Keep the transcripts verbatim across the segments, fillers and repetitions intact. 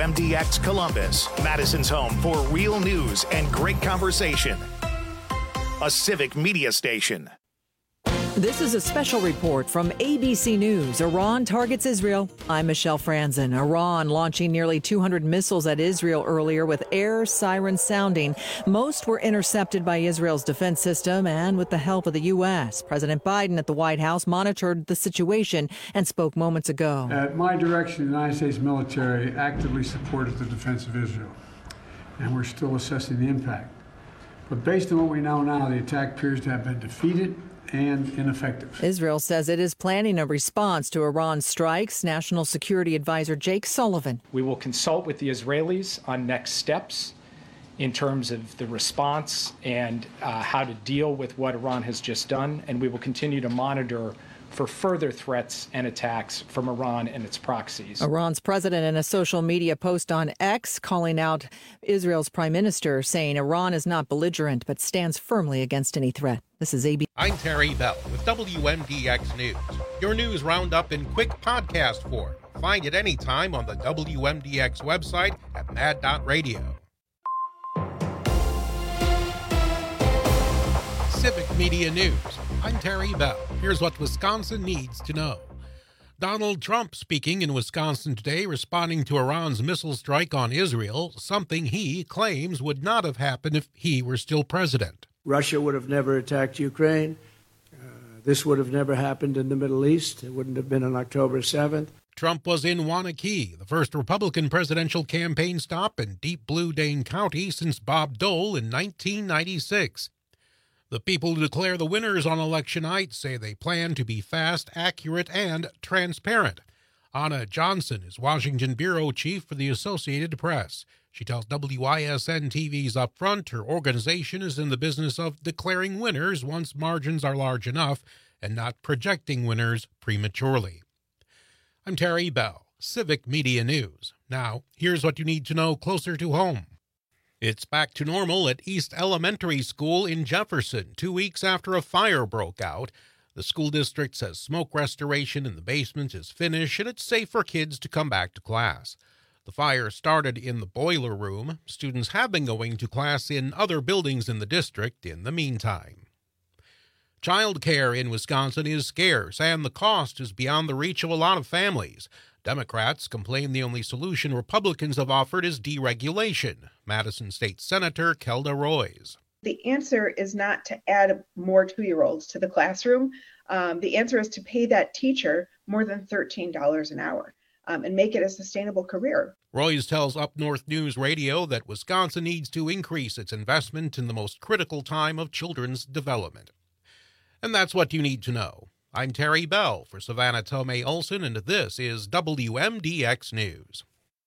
M D X Columbus, Madison's home for real news and great conversation. A Civic Media station. This is a special report from A B C News. Iran targets Israel. I'm Michelle Franzen. Iran launching nearly two hundred missiles at Israel earlier with air sirens sounding. Most were intercepted by Israel's defense system and with the help of the U S. President Biden at the White House monitored the situation and spoke moments ago. At my direction, the United States military actively supported the defense of Israel, and we're still assessing the impact. But based on what we know now, the attack appears to have been defeated and ineffective. Israel says it is planning a response to Iran's strikes. National Security Advisor Jake Sullivan. We will consult with the Israelis on next steps in terms of the response and uh, how to deal with what Iran has just done, and we will continue to monitor for further threats and attacks from Iran and its proxies. Iran's president in a social media post on X calling out Israel's prime minister, saying Iran is not belligerent but stands firmly against any threat. This is A B C. I'm Terry Bell with W M D X News. Your news roundup in quick podcast form. Find it anytime on the W M D X website at mad dot radio. Civic Media News. I'm Terry Bell. Here's what Wisconsin needs to know. Donald Trump speaking in Wisconsin today, responding to Iran's missile strike on Israel, something he claims would not have happened if he were still president. Russia would have never attacked Ukraine. Uh, this would have never happened in the Middle East. It wouldn't have been on October seventh. Trump was in Waunakee, the first Republican presidential campaign stop in deep blue Dane County since Bob Dole in nineteen ninety-six. The people who declare the winners on election night say they plan to be fast, accurate, and transparent. Anna Johnson is Washington bureau chief for the Associated Press. She tells W I S N T V's Upfront her organization is in the business of declaring winners once margins are large enough and not projecting winners prematurely. I'm Terry Bell, Civic Media News. Now, here's what you need to know closer to home. It's back to normal at East Elementary School in Jefferson, two weeks after a fire broke out. The school district says smoke restoration in the basement is finished and it's safe for kids to come back to class. The fire started in the boiler room. Students have been going to class in other buildings in the district in the meantime. Child care in Wisconsin is scarce, and the cost is beyond the reach of a lot of families. Democrats complain the only solution Republicans have offered is deregulation. Madison State Senator Kelda Roys. The answer is not to add more two-year-olds to the classroom. Um, the answer is to pay that teacher more than thirteen dollars an hour um, and make it a sustainable career. Roys tells Up North News Radio that Wisconsin needs to increase its investment in the most critical time of children's development. And that's what you need to know. I'm Terry Bell for Savannah Tomei Olson, and this is W M D X News.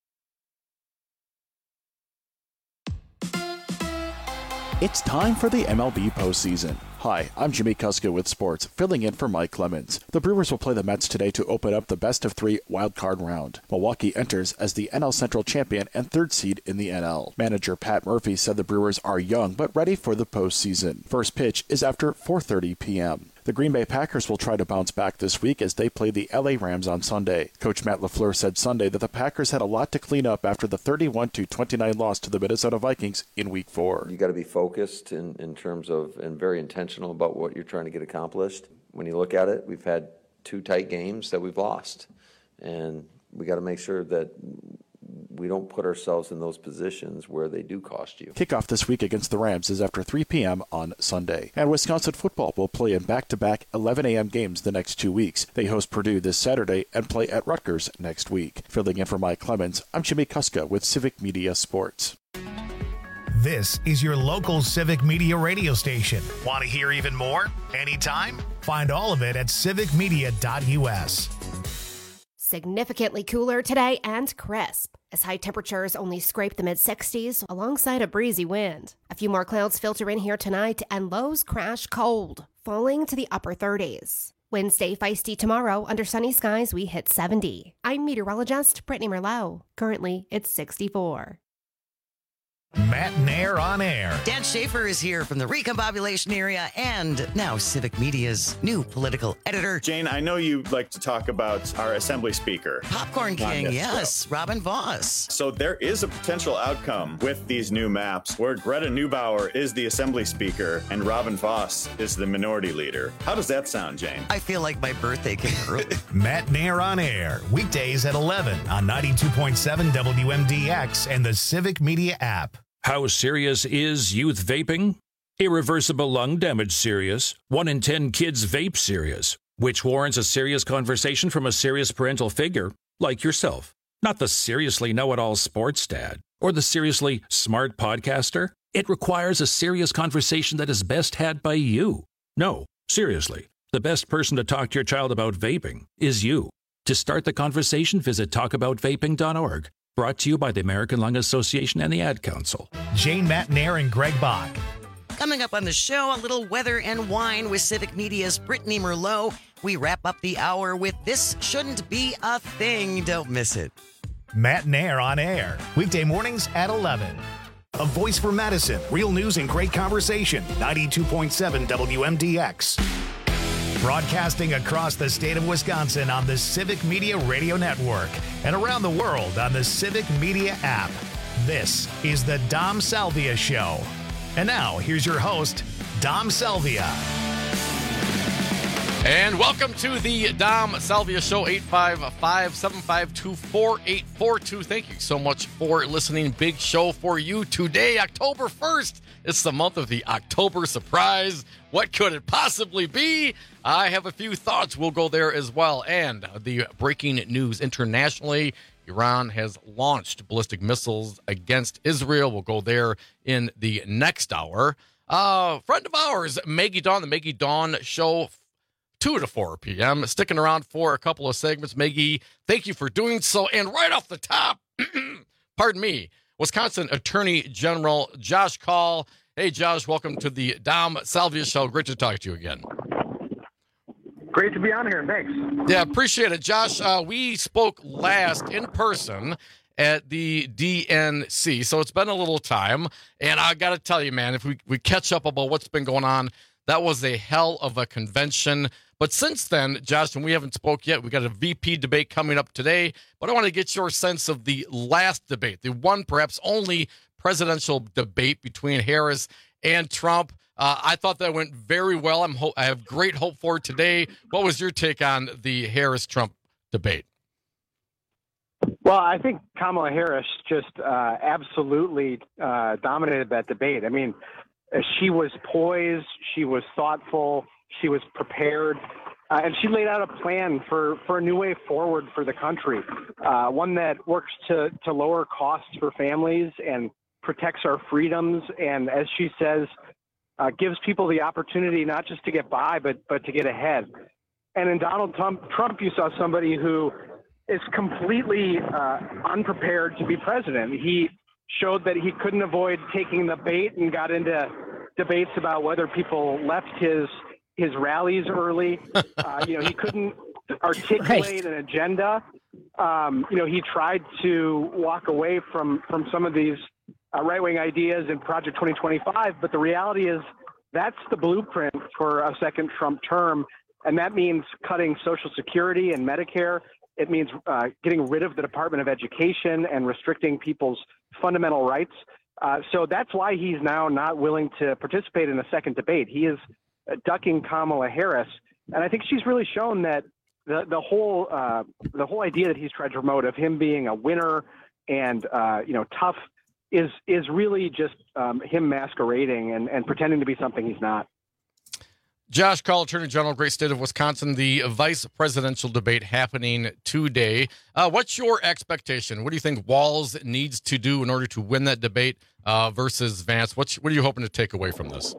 It's time for the M L B postseason. Hi, I'm Jimmy Kuska with sports, filling in for Mike Clemens. The Brewers will play the Mets today to open up the best of three wildcard round. Milwaukee enters as the N L Central champion and third seed in the N L. Manager Pat Murphy said the Brewers are young but ready for the postseason. First pitch is after four thirty p.m. The Green Bay Packers will try to bounce back this week as they play the L A Rams on Sunday. Coach Matt LaFleur said Sunday that the Packers had a lot to clean up after the thirty-one to twenty-nine loss to the Minnesota Vikings in Week four. You got to be focused in, in terms of, and very intentional about what you're trying to get accomplished. When you look at it, we've had two tight games that we've lost, and we got to make sure that we don't put ourselves in those positions where they do cost you. Kickoff this week against the Rams is after three p.m. on Sunday. And Wisconsin football will play in back-to-back eleven a.m. games the next two weeks. They host Purdue this Saturday and play at Rutgers next week. Filling in for Mike Clemens, I'm Jimmy Kuska with Civic Media Sports. This is your local Civic Media radio station. Want to hear even more? Anytime? Find all of it at civic media dot u s. Significantly cooler today and crisp, as high temperatures only scrape the mid-sixties alongside a breezy wind. A few more clouds filter in here tonight, and lows crash cold, falling to the upper thirties. Winds stay feisty tomorrow. Under sunny skies, we hit seventy. I'm meteorologist Brittany Merlot. Currently, it's sixty-four. Matt Nair on air. Dan Schaefer is here from the Recombobulation area and now Civic Media's new political editor. Jane, I know you like to talk about our Assembly Speaker. Popcorn King, yes, show. Robin Vos. So there is a potential outcome with these new maps where Greta Neubauer is the Assembly Speaker and Robin Vos is the Minority Leader. How does that sound, Jane? I feel like my birthday came early. Matt Nair on air, weekdays at eleven on ninety-two point seven W M D X and the Civic Media app. How serious is youth vaping? Irreversible lung damage serious. One in ten kids vape serious, which warrants a serious conversation from a serious parental figure like yourself. Not the seriously know-it-all sports dad or the seriously smart podcaster. It requires a serious conversation that is best had by you. No, seriously, the best person to talk to your child about vaping is you. To start the conversation, visit talk about vaping dot org. Brought to you by the American Lung Association and the Ad Council. Jane, Matt Nair, and Greg Bach. Coming up on the show, a little weather and wine with Civic Media's Brittany Merlot. We wrap up the hour with This Shouldn't Be a Thing. Don't miss it. Matt Nair on air, weekday mornings at eleven. A voice for Madison, real news and great conversation. ninety-two point seven W M D X. Broadcasting across the state of Wisconsin on the Civic Media Radio Network and around the world on the Civic Media app. This is the Dom Salvia Show. And now, here's your host, Dom Salvia. And welcome to the Dom Salvia Show, eight five five, seven five two, four eight four two. Thank you so much for listening. Big show for you today, October first. It's the month of the October surprise. What could it possibly be? I have a few thoughts. We'll go there as well. And the breaking news internationally, Iran has launched ballistic missiles against Israel. We'll go there in the next hour. Uh, friend of ours, Maggie Dawn, the Maggie Dawn Show, two to four p.m. Sticking around for a couple of segments. Maggie, thank you for doing so. And right off the top, pardon me, Wisconsin Attorney General Josh Kaul. Hey, Josh, welcome to the Dom Salvia Show. Great to talk to you again. Great to be on here. Thanks. Yeah, appreciate it. Josh, uh, we spoke last in person at the D N C, so it's been a little time. And I got to tell you, man, if we, we catch up about what's been going on, that was a hell of a convention. But since then, Josh, and we haven't spoke yet, we got a V P debate coming up today. But I want to get your sense of the last debate, the one perhaps only presidential debate between Harris and Trump. Uh, I thought that went very well. I'm ho- I have great hope for today. What was your take on the Harris-Trump debate? Well, I think Kamala Harris just uh, absolutely uh, dominated that debate. I mean, she was poised, she was thoughtful, she was prepared, uh, and she laid out a plan for, for a new way forward for the country, uh, one that works to, to lower costs for families and protects our freedoms, and as she says, uh, gives people the opportunity not just to get by, but but to get ahead. And in Donald Trump, Trump you saw somebody who is completely uh, unprepared to be president. He showed that he couldn't avoid taking the bait and got into debates about whether people left his his rallies early. Uh, you know, he couldn't articulate right. an agenda. Um, you know, he tried to walk away from from some of these uh, right-wing ideas in Project twenty twenty-five, but the reality is that's the blueprint for a second Trump term, and that means cutting Social Security and Medicare. It means uh, getting rid of the Department of Education and restricting people's fundamental rights. Uh, so that's why he's now not willing to participate in a second debate. He is ducking Kamala Harris, and I think she's really shown that the the whole uh, the whole idea that he's tried to promote of him being a winner and uh, you know tough is is really just um, him masquerading and, and pretending to be something he's not. Josh Kaul, Attorney General, great state of Wisconsin, the vice presidential debate happening today. Uh, what's your expectation? What do you think Walz needs to do in order to win that debate uh, versus Vance? What's, what are you hoping to take away from this?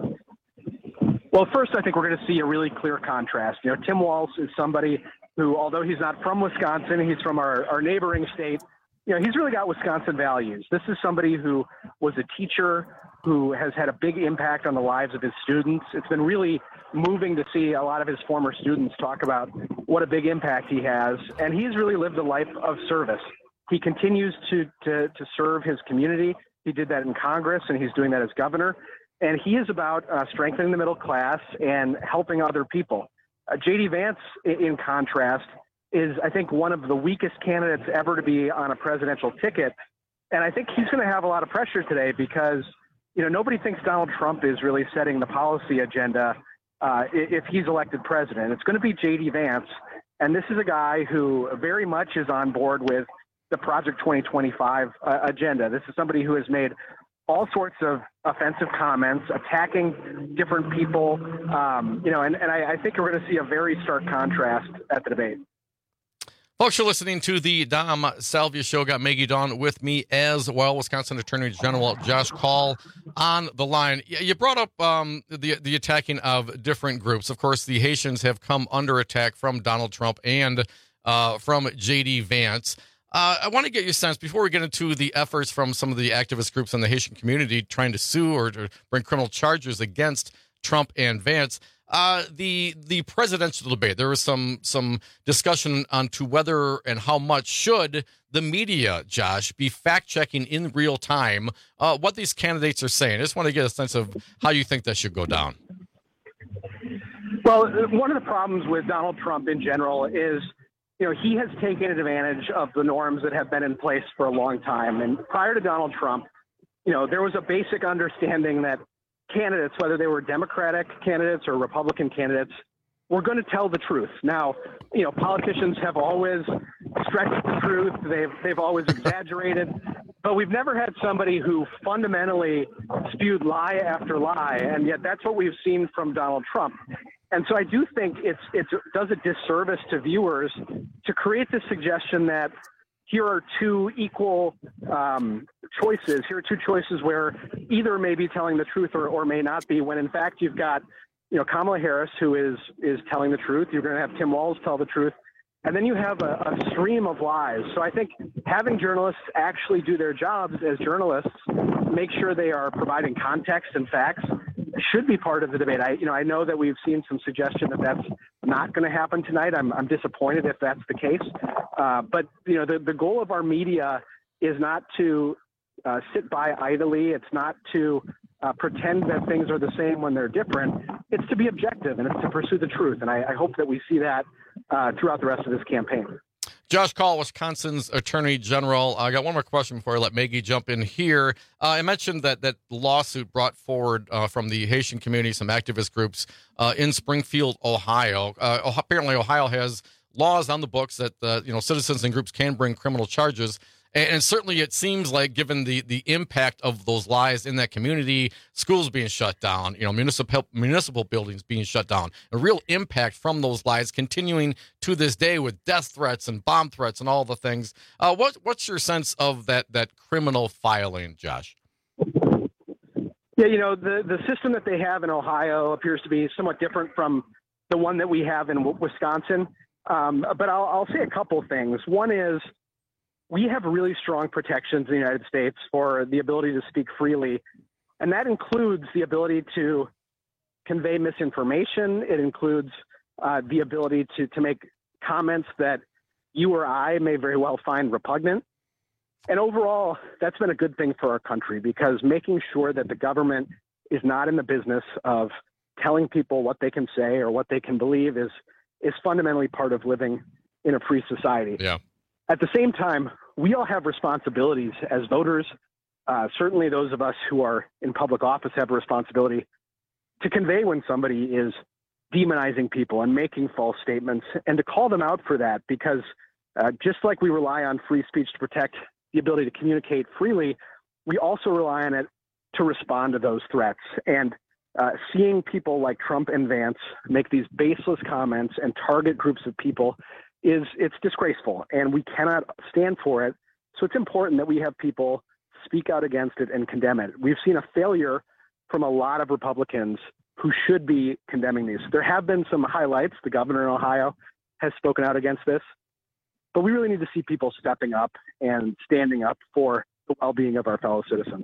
Well, first, I think we're going to see a really clear contrast. You know, Tim Walz is somebody who, although he's not from Wisconsin, he's from our, our neighboring state. You know, he's really got Wisconsin values. This is somebody who was a teacher, who has had a big impact on the lives of his students. It's been really moving to see a lot of his former students talk about what a big impact he has. And he's really lived a life of service. He continues to, to, to serve his community. He did that in Congress, and he's doing that as governor. And he is about uh, strengthening the middle class and helping other people. Uh, J D Vance, in, in contrast, is, I think, one of the weakest candidates ever to be on a presidential ticket. And I think he's going to have a lot of pressure today because, you know, nobody thinks Donald Trump is really setting the policy agenda uh, if he's elected president. It's going to be J D Vance. And this is a guy who very much is on board with the Project twenty twenty-five uh, agenda. This is somebody who has made all sorts of offensive comments, attacking different people, um, you know, and, and I, I think we're going to see a very stark contrast at the debate. Folks, you're listening to the Dom Salvia Show. Got Maggie Dawn with me as well. Wisconsin Attorney General Josh Kaul on the line. You brought up um, the the attacking of different groups. Of course, the Haitians have come under attack from Donald Trump and uh, from J D Vance. Uh, I want to get your sense, before we get into the efforts from some of the activist groups in the Haitian community trying to sue or to bring criminal charges against Trump and Vance, uh, the the presidential debate. There was some some discussion on to whether and how much should the media, Josh, be fact-checking in real time uh, what these candidates are saying. I just want to get a sense of how you think that should go down. Well, one of the problems with Donald Trump in general is, you know, he has taken advantage of the norms that have been in place for a long time. And prior to Donald Trump, you know, there was a basic understanding that candidates, whether they were Democratic candidates or Republican candidates, were going to tell the truth. Now, you know, politicians have always stretched the truth. They've, they've always exaggerated. But we've never had somebody who fundamentally spewed lie after lie. And yet that's what we've seen from Donald Trump. And so I do think it's, it's, it does a disservice to viewers to create this suggestion that here are two equal um, choices. Here are two choices where either may be telling the truth or, or may not be, when in fact you've got, you know, Kamala Harris, who is is telling the truth. You're going to have Tim Walz tell the truth. And then you have a, a stream of lies. So I think having journalists actually do their jobs as journalists, make sure they are providing context and facts, should be part of the debate. I, you know, I know that we've seen some suggestion that that's not going to happen tonight. I'm, I'm disappointed if that's the case. Uh, but, you know, the, the goal of our media is not to uh, sit by idly. It's not to uh, pretend that things are the same when they're different. It's to be objective, and it's to pursue the truth. And I, I hope that we see that uh, throughout the rest of this campaign. Josh Kaul, Wisconsin's Attorney General. I got one more question before I let Maggie jump in here. Uh, I mentioned that that lawsuit brought forward uh, from the Haitian community, some activist groups uh, in Springfield, Ohio. Uh, apparently, Ohio has laws on the books that uh, you know citizens and groups can bring criminal charges. And, and certainly it seems like, given the, the impact of those lies in that community, schools being shut down, you know, municipal municipal buildings being shut down, a real impact from those lies continuing to this day with death threats and bomb threats and all the things. Uh, what what's your sense of that that criminal filing, Josh? Yeah, you know, the, the system that they have in Ohio appears to be somewhat different from the one that we have in Wisconsin. Um, but I'll, I'll say a couple things. One is, we have really strong protections in the United States for the ability to speak freely. And that includes the ability to convey misinformation. It includes uh, the ability to, to make comments that you or I may very well find repugnant. And overall, that's been a good thing for our country, because making sure that the government is not in the business of telling people what they can say or what they can believe is, is fundamentally part of living in a free society. Yeah. At the same time, we all have responsibilities as voters. Uh, certainly those of us who are in public office have a responsibility to convey when somebody is demonizing people and making false statements, and to call them out for that, because uh, just like we rely on free speech to protect the ability to communicate freely, we also rely on it to respond to those threats. And uh, seeing people like Trump and Vance make these baseless comments and target groups of people is it's disgraceful, and we cannot stand for it. So it's important that we have people speak out against it and condemn it. We've seen a failure from a lot of Republicans who should be condemning these. There have been some highlights. The governor in Ohio has spoken out against this, but we really need to see people stepping up and standing up for the well-being of our fellow citizens.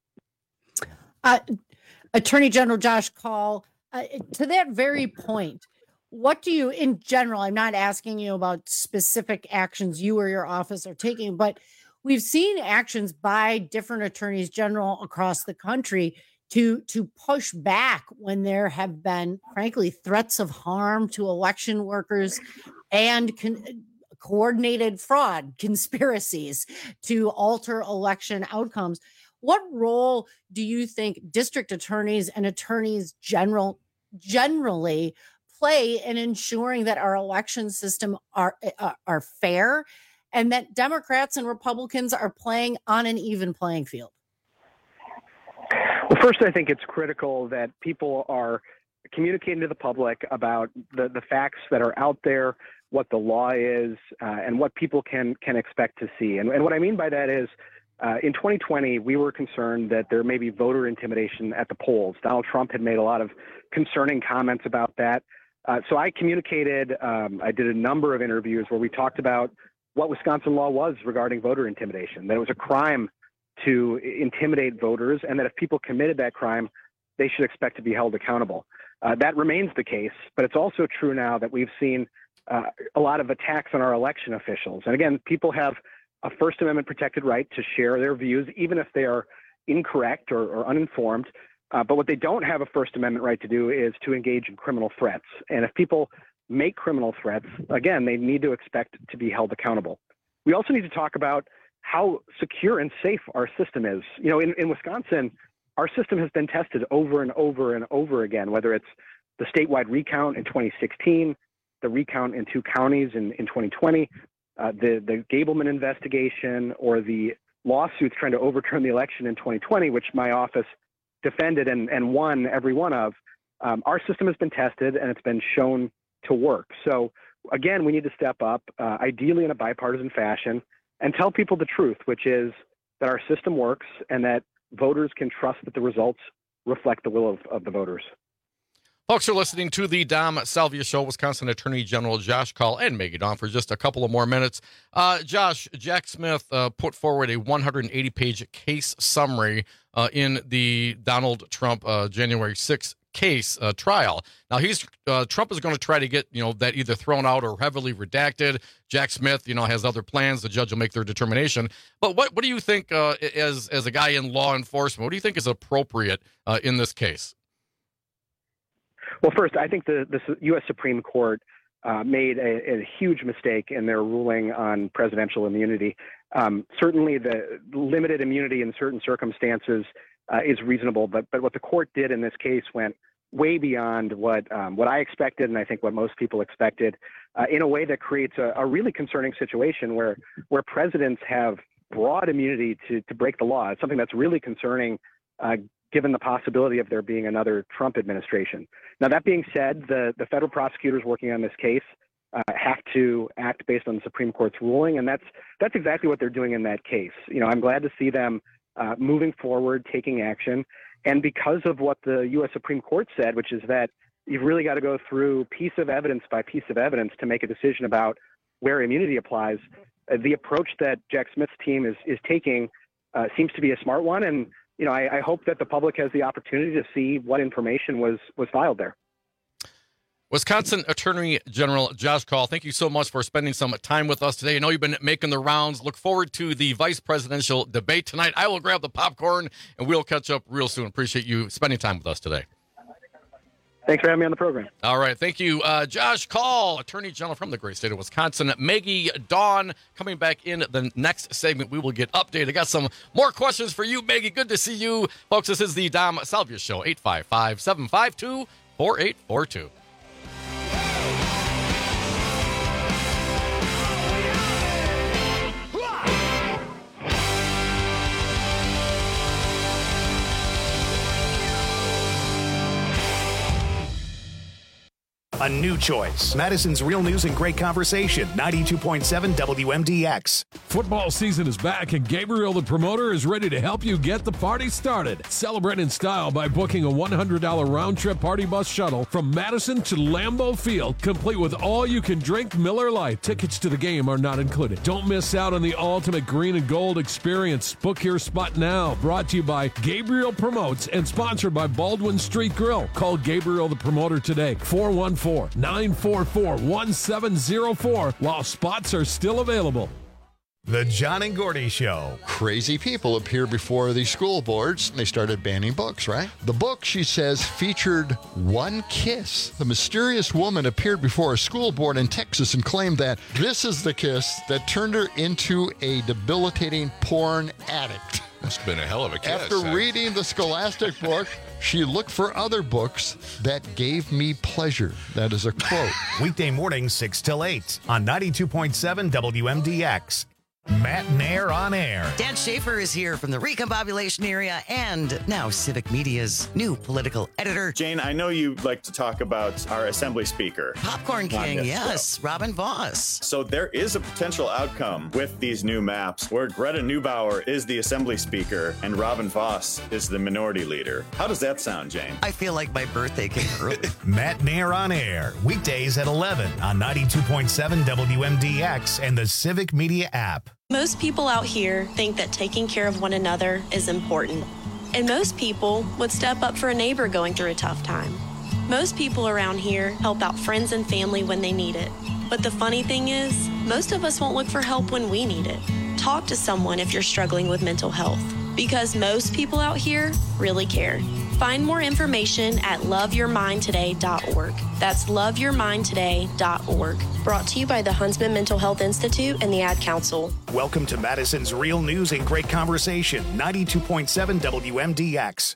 Uh, Attorney General Josh Kaul, uh, to that very point, what do you, in general, I'm not asking you about specific actions you or your office are taking, but we've seen actions by different attorneys general across the country to to push back when there have been, frankly, threats of harm to election workers and con- coordinated fraud conspiracies to alter election outcomes. What role do you think district attorneys and attorneys general generally play in ensuring that our election system are uh, are fair and that Democrats and Republicans are playing on an even playing field? Well, first, I think it's critical that people are communicating to the public about the, the facts that are out there, what the law is, uh, and what people can can expect to see. And, and what I mean by that is, uh, in twenty twenty, we were concerned that there may be voter intimidation at the polls. Donald Trump had made a lot of concerning comments about that. Uh, so I communicated, um, I did a number of interviews where we talked about what Wisconsin law was regarding voter intimidation, that it was a crime to intimidate voters, and that if people committed that crime, they should expect to be held accountable. Uh, that remains the case, but it's also true now that we've seen uh, a lot of attacks on our election officials. And again, people have a First Amendment protected right to share their views, even if they are incorrect or, or uninformed. Uh, but what they don't have a First Amendment right to do is to engage in criminal threats. And if people make criminal threats, again, they need to expect to be held accountable. We also need to talk about how secure and safe our system is. You know, in, in Wisconsin, our system has been tested over and over and over again, whether it's the statewide recount in twenty sixteen, the recount in two counties in, in twenty twenty, uh, the, the Gableman investigation, or the lawsuits trying to overturn the election in twenty twenty, which my office defended and, and won every one of. Um, our system has been tested and it's been shown to work. So again, we need to step up, uh, ideally in a bipartisan fashion, and tell people the truth, which is that our system works and that voters can trust that the results reflect the will of, of the voters. Folks are listening to the Dom Salvia Show. Wisconsin Attorney General Josh Kaul and Maggie Dawn for just a couple of more minutes. Uh, Josh, Jack Smith uh, put forward a one hundred eighty page case summary uh, in the Donald Trump uh, January sixth case uh, trial. Now, he's uh, Trump is going to try to get, you know, that either thrown out or heavily redacted. Jack Smith, you know, has other plans. The judge will make their determination. But what what do you think, uh, as as a guy in law enforcement, what do you think is appropriate uh, in this case? Well, first, I think the, the U S Supreme Court uh, made a, a huge mistake in their ruling on presidential immunity. Um, certainly, the limited immunity in certain circumstances uh, is reasonable, but but what the court did in this case went way beyond what um, what I expected, and I think what most people expected, uh, in a way that creates a, a really concerning situation where where presidents have broad immunity to to break the law. It's something that's really concerning, uh, given the possibility of there being another Trump administration. Now, that being said, the, the federal prosecutors working on this case uh, have to act based on the Supreme Court's ruling, and that's that's exactly what they're doing in that case. You know, I'm glad to see them uh, moving forward, taking action, and because of what the U S Supreme Court said, which is that you've really got to go through piece of evidence by piece of evidence to make a decision about where immunity applies, uh, the approach that Jack Smith's team is is taking uh, seems to be a smart one, and you know, I, I hope that the public has the opportunity to see what information was was filed there. Wisconsin Attorney General Josh Kaul, thank you so much for spending some time with us today. I know you've been making the rounds. Look forward to the vice presidential debate tonight. I will grab the popcorn, and we'll catch up real soon. Appreciate you spending time with us today. Thanks for having me on the program. All right. Thank you. Uh, Josh Kaul, Attorney General from the great state of Wisconsin. Maggie Dawn coming back in the next segment. We will get updated. I got some more questions for you, Maggie. Good to see you. Folks, this is the Dom Salvia Show, eight five five, seven five two, four eight four two. A new choice. Madison's Real News and Great Conversation. ninety-two point seven W M D X. Football season is back, and Gabriel the Promoter is ready to help you get the party started. Celebrate in style by booking a one hundred dollars round-trip party bus shuttle from Madison to Lambeau Field, complete with all-you-can-drink Miller Lite. Tickets to the game are not included. Don't miss out on the ultimate green and gold experience. Book your spot now. Brought to you by Gabriel Promotes and sponsored by Baldwin Street Grill. Call Gabriel the Promoter today, four one four, nine four four, one seven zero four, while spots are still available. The John and Gordy Show. Crazy people appear before the school boards, and they started banning books, right? The book, she says, featured one kiss. The mysterious woman appeared before a school board in Texas and claimed that this is the kiss that turned her into a debilitating porn addict. Must have been a hell of a kiss. After huh? reading the Scholastic book, she looked for other books that gave me pleasure. That is a quote. Weekday mornings, six till eight on ninety-two point seven W M D X. Matt Nair on air. Dan Schaefer is here from the Recombobulation area and now Civic Media's new political editor. Jane, I know you like to talk about our Assembly Speaker. Popcorn King, yes, show. Robin Voss. So there is a potential outcome with these new maps where Greta Neubauer is the Assembly Speaker and Robin Voss is the Minority Leader. How does that sound, Jane? I feel like my birthday came early. Matt Nair on air. Weekdays at eleven on ninety-two point seven W M D X and the Civic Media app. Most people out here think that taking care of one another is important. And most people would step up for a neighbor going through a tough time. Most people around here help out friends and family when they need it. But the funny thing is, most of us won't look for help when we need it. Talk to someone if you're struggling with mental health, because most people out here really care. Find more information at love your mind today dot org. That's love your mind today dot org. Brought to you by the Huntsman Mental Health Institute and the Ad Council. Welcome to Madison's Real News and Great Conversation, ninety-two point seven W M D X.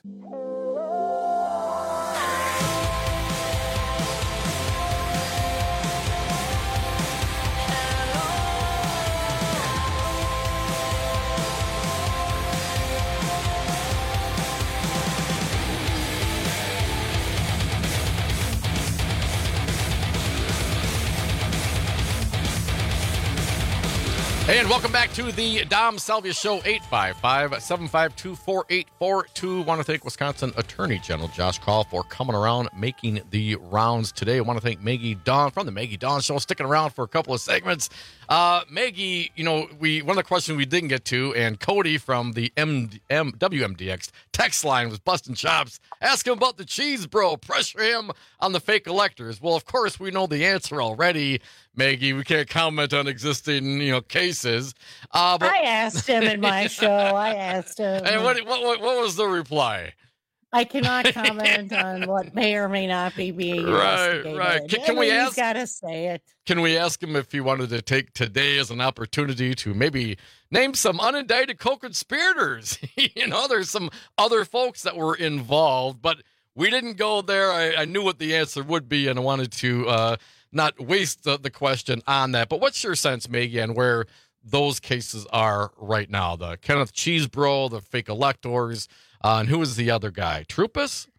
Hey, and welcome back to the Dom Salvia Show, eight five five, seven five two, four eight four two. Want to thank Wisconsin Attorney General Josh Kaul for coming around, making the rounds today. I want to thank Maggie Dawn from the Maggie Dawn Show, sticking around for a couple of segments. Uh, Maggie, you know, we one of the questions we didn't get to, and Cody from the M, M, W M D X text line was busting chops. Ask him about the cheese, bro. Pressure him on the fake electors. Well, of course, we know the answer already, Maggie. We can't comment on existing, you know, cases. Uh, but, I asked him in my show. I asked him. And what, what what was the reply? I cannot comment on what may or may not be being right, investigated. Right. Can, can we ask? He's got to say it. Can we ask him if he wanted to take today as an opportunity to maybe name some unindicted co-conspirators? You know, there's some other folks that were involved, but we didn't go there. I, I knew what the answer would be, and I wanted to uh, not waste the, the question on that. But what's your sense, Maggie, on where those cases are right now? The Kenneth Chesebro, the fake electors, uh, and who is the other guy? Troupis?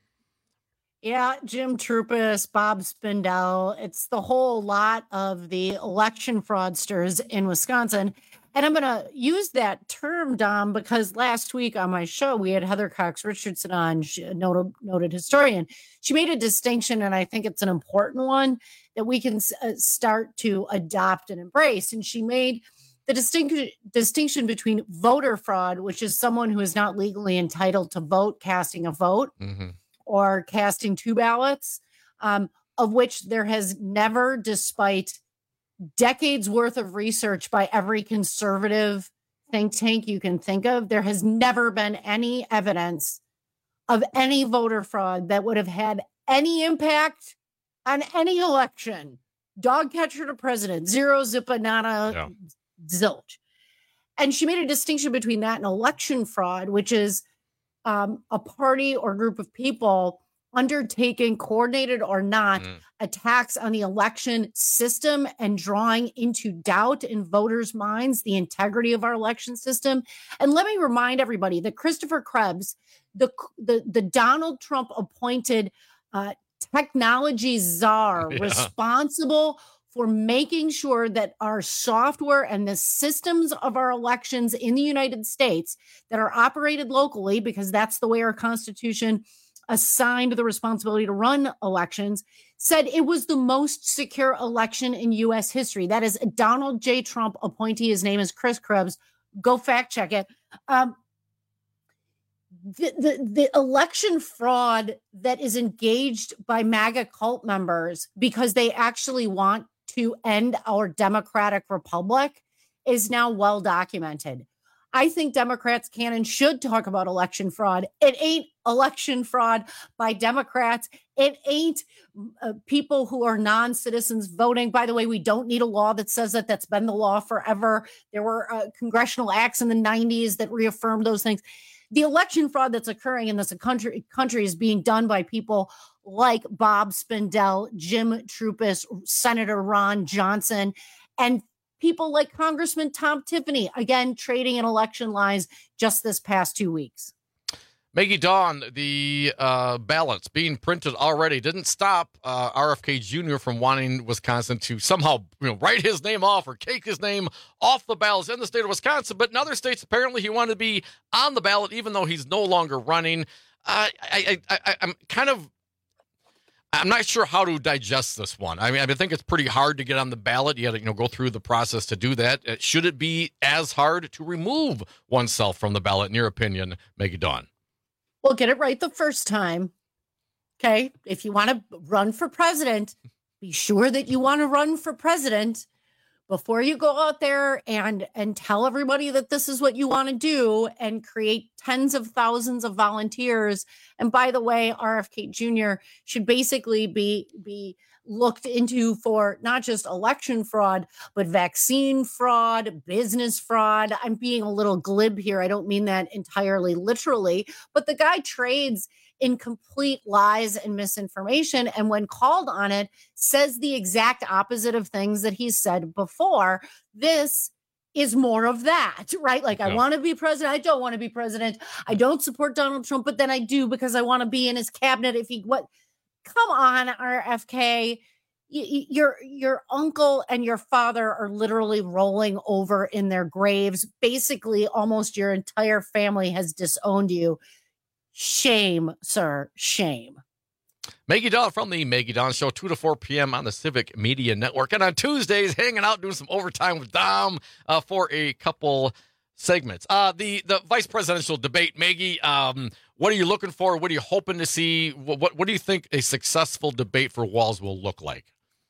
Yeah, Jim Troupis, Bob Spindell. It's the whole lot of the election fraudsters in Wisconsin. And I'm going to use that term, Dom, because last week on my show, we had Heather Cox Richardson on, a noted, noted historian. She made a distinction, and I think it's an important one that we can uh, start to adopt and embrace. And she made the distinct, distinction between voter fraud, which is someone who is not legally entitled to vote, casting a vote, mm-hmm. or casting two ballots, um, of which there has never, despite decades worth of research by every conservative think tank you can think of, there has never been any evidence of any voter fraud that would have had any impact on any election. Dog catcher to president, zero, zippa, nada, yeah. zilch. And she made a distinction between that and election fraud, which is um, a party or group of people undertaking, coordinated or not, mm. attacks on the election system and drawing into doubt in voters' minds the integrity of our election system. And let me remind everybody that Christopher Krebs, the the, the Donald Trump appointed uh, technology czar, yeah. responsible for making sure that our software and the systems of our elections in the United States that are operated locally, because that's the way our Constitution assigned the responsibility to run elections, said it was the most secure election in U S history. That is a Donald J. Trump appointee. His name is Chris Krebs. Go fact check it. Um, the, the, the election fraud that is engaged by MAGA cult members because they actually want to end our democratic republic is now well documented. I think Democrats can and should talk about election fraud. It ain't election fraud by Democrats. It ain't uh, people who are non-citizens voting. By the way, we don't need a law that says that. That's been the law forever. There were uh, congressional acts in the nineties that reaffirmed those things. The election fraud that's occurring in this country, country is being done by people like Bob Spindell, Jim Troupis, Senator Ron Johnson, and people like Congressman Tom Tiffany, again, trading in election lies just this past two weeks. Maggie Dawn, the uh, ballots being printed already didn't stop uh, R F K Junior from wanting Wisconsin to somehow, you know, write his name off or take his name off the ballots in the state of Wisconsin. But in other states, apparently he wanted to be on the ballot, even though he's no longer running. Uh, I, I, I, I'm kind of I'm not sure how to digest this one. I mean, I think it's pretty hard to get on the ballot. You got to, you know, go through the process to do that. Should it be as hard to remove oneself from the ballot, in your opinion, Maggie Dawn? Well, get it right the first time. Okay. If you want to run for president, be sure that you want to run for president before you go out there and, and tell everybody that this is what you want to do and create tens of thousands of volunteers. And by the way, R F K Junior should basically be, be looked into for not just election fraud, but vaccine fraud, business fraud. I'm being a little glib here. I don't mean that entirely literally, but the guy trades in complete lies and misinformation. And when called on it, says the exact opposite of things that he's said before. This is more of that, right? Like, yeah. I want to be president. I don't want to be president. I don't support Donald Trump, but then I do because I want to be in his cabinet. If he, what, come on, R F K. Y- your, your uncle and your father are literally rolling over in their graves. Basically, almost your entire family has disowned you. Shame, sir. Shame. Maggie Dawn from the Maggie Dawn Show, two to four p.m. on the Civic Media Network. And on Tuesdays, hanging out, doing some overtime with Dom uh, for a couple segments. Uh, the, the vice presidential debate, Maggie, um, what are you looking for? What are you hoping to see? What, what, what do you think a successful debate for Walz will look like?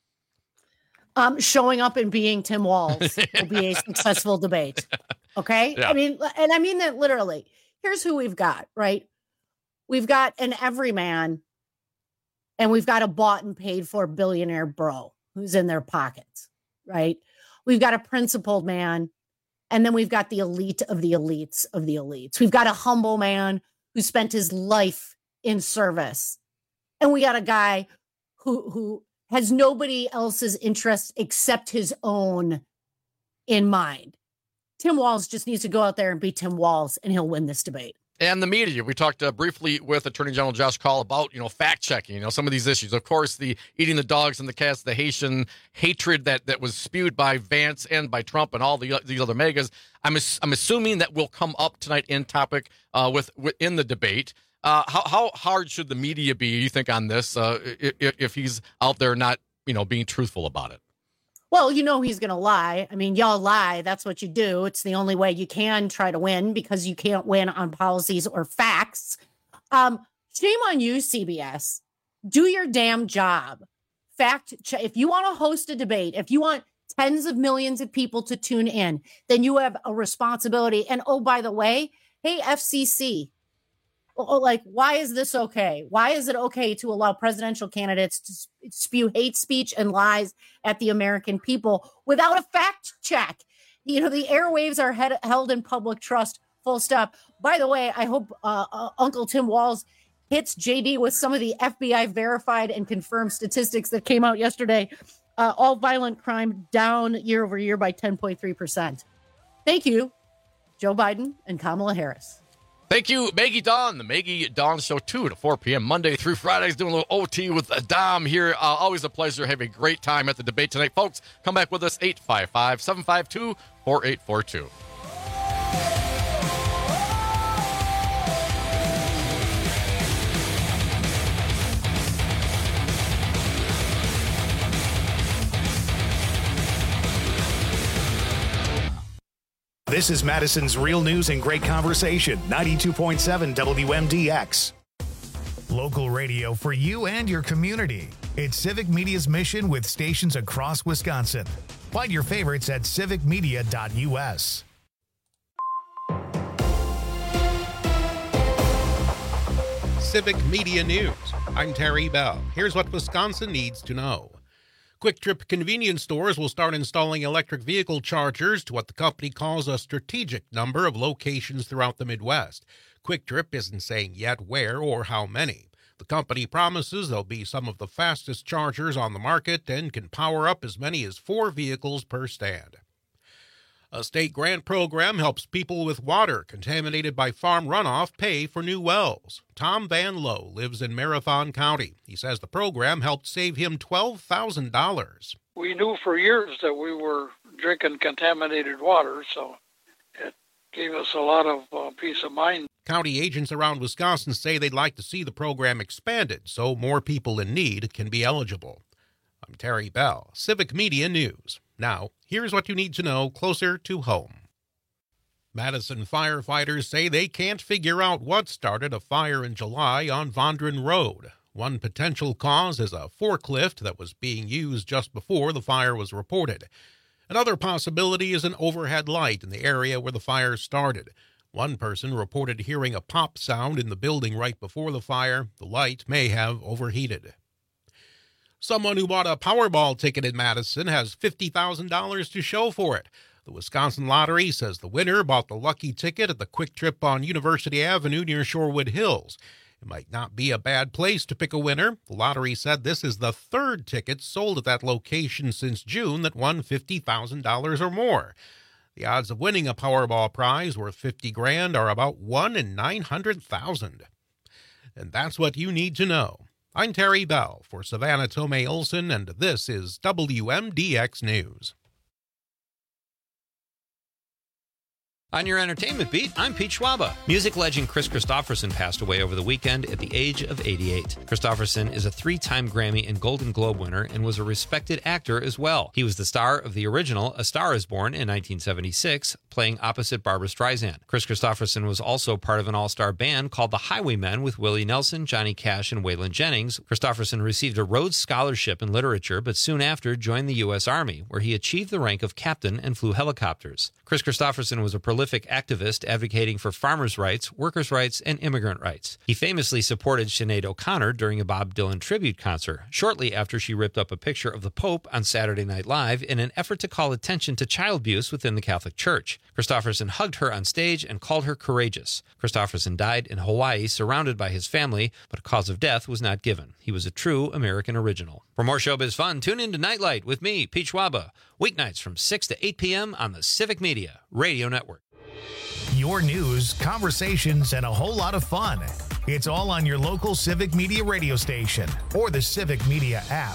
Um, showing up and being Tim Walz will be a successful debate. Okay? Yeah. I mean, and I mean that literally. Here's who we've got, right? We've got an everyman, and we've got a bought and paid for billionaire bro who's in their pockets, right? We've got a principled man, and then we've got the elite of the elites of the elites. We've got a humble man who spent his life in service, and we got a guy who who has nobody else's interest except his own in mind. Tim Walz just needs to go out there and be Tim Walz, and he'll win this debate. And the media, we talked uh, briefly with Attorney General Josh Kaul about, you know, fact checking, you know, some of these issues. Of course, the eating the dogs and the cats, the Haitian hatred that, that was spewed by Vance and by Trump and all the these other megas. I'm I'm assuming that will come up tonight in topic uh, with, with in the debate. Uh, how how hard should the media be, you think, on this uh, if, if he's out there not, you know, being truthful about it? Well, you know he's going to lie. I mean, y'all lie. That's what you do. It's the only way you can try to win because you can't win on policies or facts. Um, shame on you, C B S. Do your damn job. Fact check. If you want to host a debate, if you want tens of millions of people to tune in, then you have a responsibility. And oh, by the way, hey, F C C. Like, why is this okay? Why is it okay to allow presidential candidates to spew hate speech and lies at the American people without a fact check? You know, the airwaves are head, held in public trust, full stop. By the way, I hope uh, uh, Uncle Tim Walz hits J D with some of the F B I verified and confirmed statistics that came out yesterday. Uh, all violent crime down year over year by ten point three percent. Thank you, Joe Biden and Kamala Harris. Thank you, Maggie Dawn, the Maggie Dawn Show, two to four p.m. Monday through Fridays, doing a little O T with Dom here. Uh, always a pleasure. Have a great time at the debate tonight. Folks, come back with us, eight five five, seven five two, four eight four two. This is Madison's Real News and Great Conversation, ninety-two point seven W M D X. Local radio for you and your community. It's Civic Media's mission with stations across Wisconsin. Find your favorites at civic media dot U S. Civic Media News. I'm Terry Bell. Here's what Wisconsin needs to know. Quick Trip convenience stores will start installing electric vehicle chargers to what the company calls a strategic number of locations throughout the Midwest. Quick Trip isn't saying yet where or how many. The company promises there'll be some of the fastest chargers on the market and can power up as many as four vehicles per stand. A state grant program helps people with water contaminated by farm runoff pay for new wells. Tom Van Lowe lives in Marathon County. He says the program helped save him twelve thousand dollars. We knew for years that we were drinking contaminated water, so it gave us a lot of uh, peace of mind. County agents around Wisconsin say they'd like to see the program expanded so more people in need can be eligible. I'm Terry Bell, Civic Media News. Now, here's what you need to know closer to home. Madison firefighters say they can't figure out what started a fire in July on Vondran Road. One potential cause is a forklift that was being used just before the fire was reported. Another possibility is an overhead light in the area where the fire started. One person reported hearing a pop sound in the building right before the fire. The light may have overheated. Someone who bought a Powerball ticket in Madison has fifty thousand dollars to show for it. The Wisconsin Lottery says the winner bought the lucky ticket at the Quick Trip on University Avenue near Shorewood Hills. It might not be a bad place to pick a winner. The lottery said this is the third ticket sold at that location since June that won fifty thousand dollars or more. The odds of winning a Powerball prize worth fifty grand are about one in nine hundred thousand. And that's what you need to know. I'm Terry Bell for Savannah Tomei Olson, and this is W M D X News. On your entertainment beat, I'm Pete Schwaba. Music legend Chris Christopherson passed away over the weekend at the age of eighty-eight. Christopherson is a three-time Grammy and Golden Globe winner and was a respected actor as well. He was the star of the original A Star is Born in nineteen seventy-six, playing opposite Barbra Streisand. Chris Christopherson was also part of an all-star band called the Highwaymen with Willie Nelson, Johnny Cash, and Waylon Jennings. Christopherson received a Rhodes Scholarship in literature, but soon after joined the U S Army, where he achieved the rank of captain and flew helicopters. Chris Christopherson was a prolific activist advocating for farmers' rights, workers' rights, and immigrant rights. He famously supported Sinead O'Connor during a Bob Dylan tribute concert, shortly after she ripped up a picture of the Pope on Saturday Night Live in an effort to call attention to child abuse within the Catholic Church. Christopherson hugged her on stage and called her courageous. Christopherson died in Hawaii surrounded by his family, but a cause of death was not given. He was a true American original. For more showbiz fun, tune in to Nightlight with me, Pete Schwaba, weeknights from six to eight p.m. on the Civic Media Radio Network. Your news, conversations, and a whole lot of fun. It's all on your local Civic Media radio station or the Civic Media app.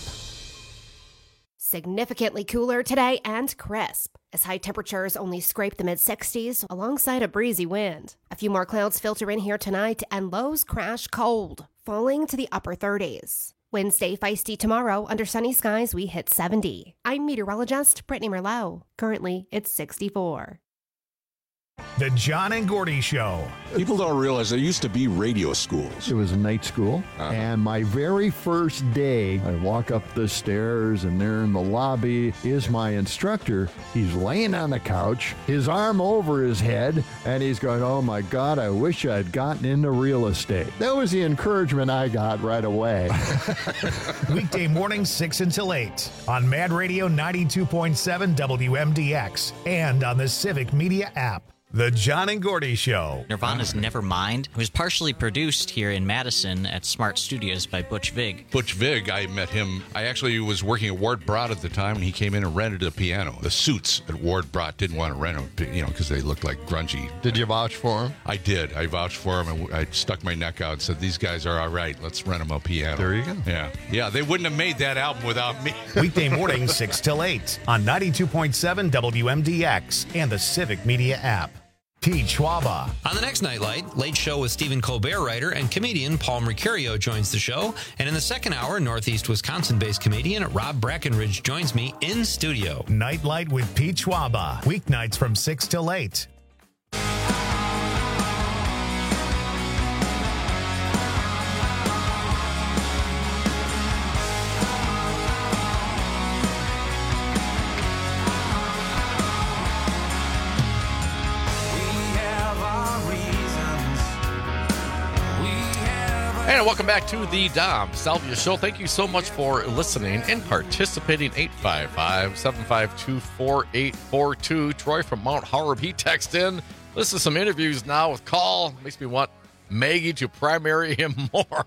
Significantly cooler today and crisp, as high temperatures only scrape the mid sixties alongside a breezy wind. A few more clouds filter in here tonight and lows crash cold, falling to the upper thirties. Wednesday feisty tomorrow. Under sunny skies, we hit seventy. I'm meteorologist Brittany Merlot. Currently, it's sixty-four. The John and Gordy Show. People don't realize there used to be radio schools. It was a night school, uh-huh. and my very first day, I walk up the stairs, and there in the lobby is my instructor. He's laying on the couch, his arm over his head, and he's going, oh my God, I wish I'd gotten into real estate. That was the encouragement I got right away. Weekday mornings, six until eight, on Mad Radio ninety-two point seven W M D X, and on the Civic Media app. The John and Gordy Show. Nirvana's Nevermind was partially produced here in Madison at Smart Studios by Butch Vig. Butch Vig, I met him. I actually was working at Ward Brott at the time, and he came in and rented a piano. The suits at Ward Brott didn't want to rent them, you know, because they looked like grungy. Did you vouch for him? I did. I vouched for him, and I stuck my neck out and said, these guys are all right. Let's rent them a piano. There you go. Yeah. Yeah, they wouldn't have made that album without me. Weekday mornings, six till eight, on ninety-two point seven W M D X and the Civic Media app. Pete Schwaba. On the next Nightlight, Late Show with Stephen Colbert writer and comedian Paul Mercurio joins the show. And in the second hour, Northeast Wisconsin-based comedian Rob Brackenridge joins me in studio. Nightlight with Pete Schwaba. Weeknights from six till eight. And welcome back to the Dom Salvia Show. Thank you so much for listening and participating. eight five five, seven five two, four eight four two. Troy from Mount Horeb, he texted in. Listen to some interviews now with Call. Makes me want Maggie to primary him more.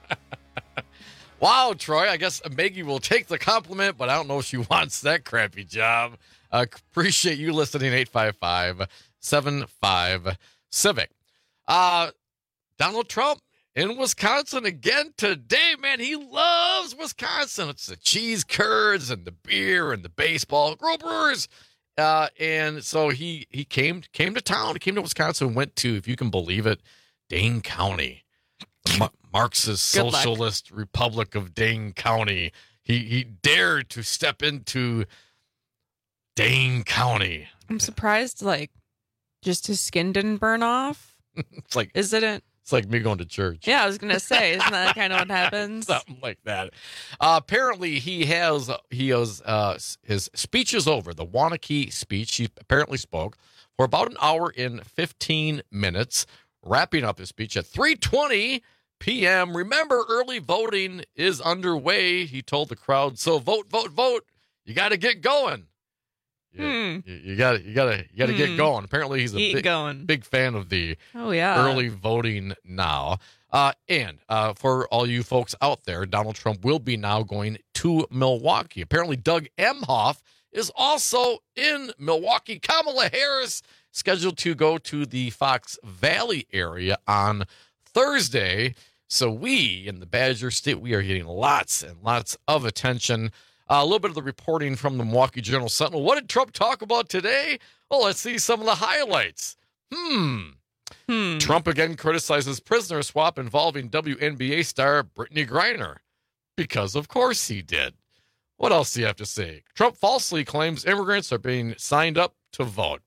Wow, Troy. I guess Maggie will take the compliment, but I don't know if she wants that crappy job. Uh, appreciate you listening. eight five five, seven five, Civic. Uh, Donald Trump in Wisconsin again today, man. He loves Wisconsin. It's the cheese curds and the beer and the baseball. Grow Brewers. Uh, and so he he came came to town. He came to Wisconsin and went to, if you can believe it, Dane County. Ma- Marxist Good Socialist luck. Republic of Dane County. He he dared to step into Dane County. I'm surprised, like, just his skin didn't burn off. It's like Is it a, It's like me going to church. Yeah, I was gonna say, isn't that kind of what happens? Something like that. Uh, apparently, he has he has uh, his speech is over. The Waunakee speech. He apparently spoke for about an hour and fifteen minutes, wrapping up his speech at three twenty p.m. Remember, early voting is underway. He told the crowd, "So vote, vote, vote. You got to get going. Hmm. You got to, you got to, you got to Hmm. get going." Apparently, he's a Get big, going. big fan of the Oh, yeah. early voting now. Uh, and uh, for all you folks out there, Donald Trump will be now going to Milwaukee. Apparently, Doug Emhoff is also in Milwaukee. Kamala Harris scheduled to go to the Fox Valley area on Thursday. So we in the Badger State, we are getting lots and lots of attention. Uh, a little bit of the reporting from the Milwaukee Journal Sentinel. What did Trump talk about today? Well, let's see some of the highlights. Hmm. Hmm. Trump again criticizes prisoner swap involving W N B A star Brittany Griner. Because of course he did. What else do you have to say? Trump falsely claims immigrants are being signed up to vote.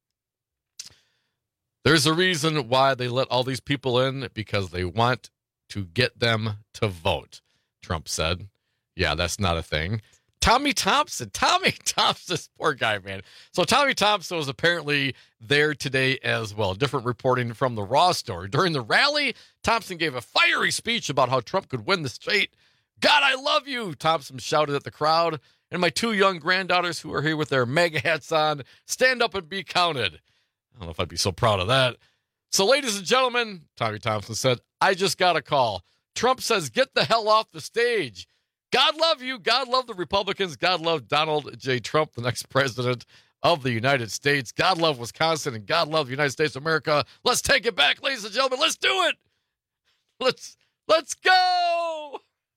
There's a reason why they let all these people in, because they want to get them to vote, Trump said. Yeah, that's not a thing. Tommy Thompson. Tommy Thompson, this poor guy, man. So Tommy Thompson was apparently there today as well. Different reporting from the Raw story. During the rally, Thompson gave a fiery speech about how Trump could win the state. God, I love you, Thompson shouted at the crowd. And my two young granddaughters who are here with their MAGA hats on, stand up and be counted. I don't know if I'd be so proud of that. So, ladies and gentlemen, Tommy Thompson said, I just got a call. Trump says, get the hell off the stage. God love you. God love the Republicans. God love Donald J. Trump, the next president of the United States. God love Wisconsin, and God love the United States of America. Let's take it back, ladies and gentlemen. Let's do it. Let's let's go.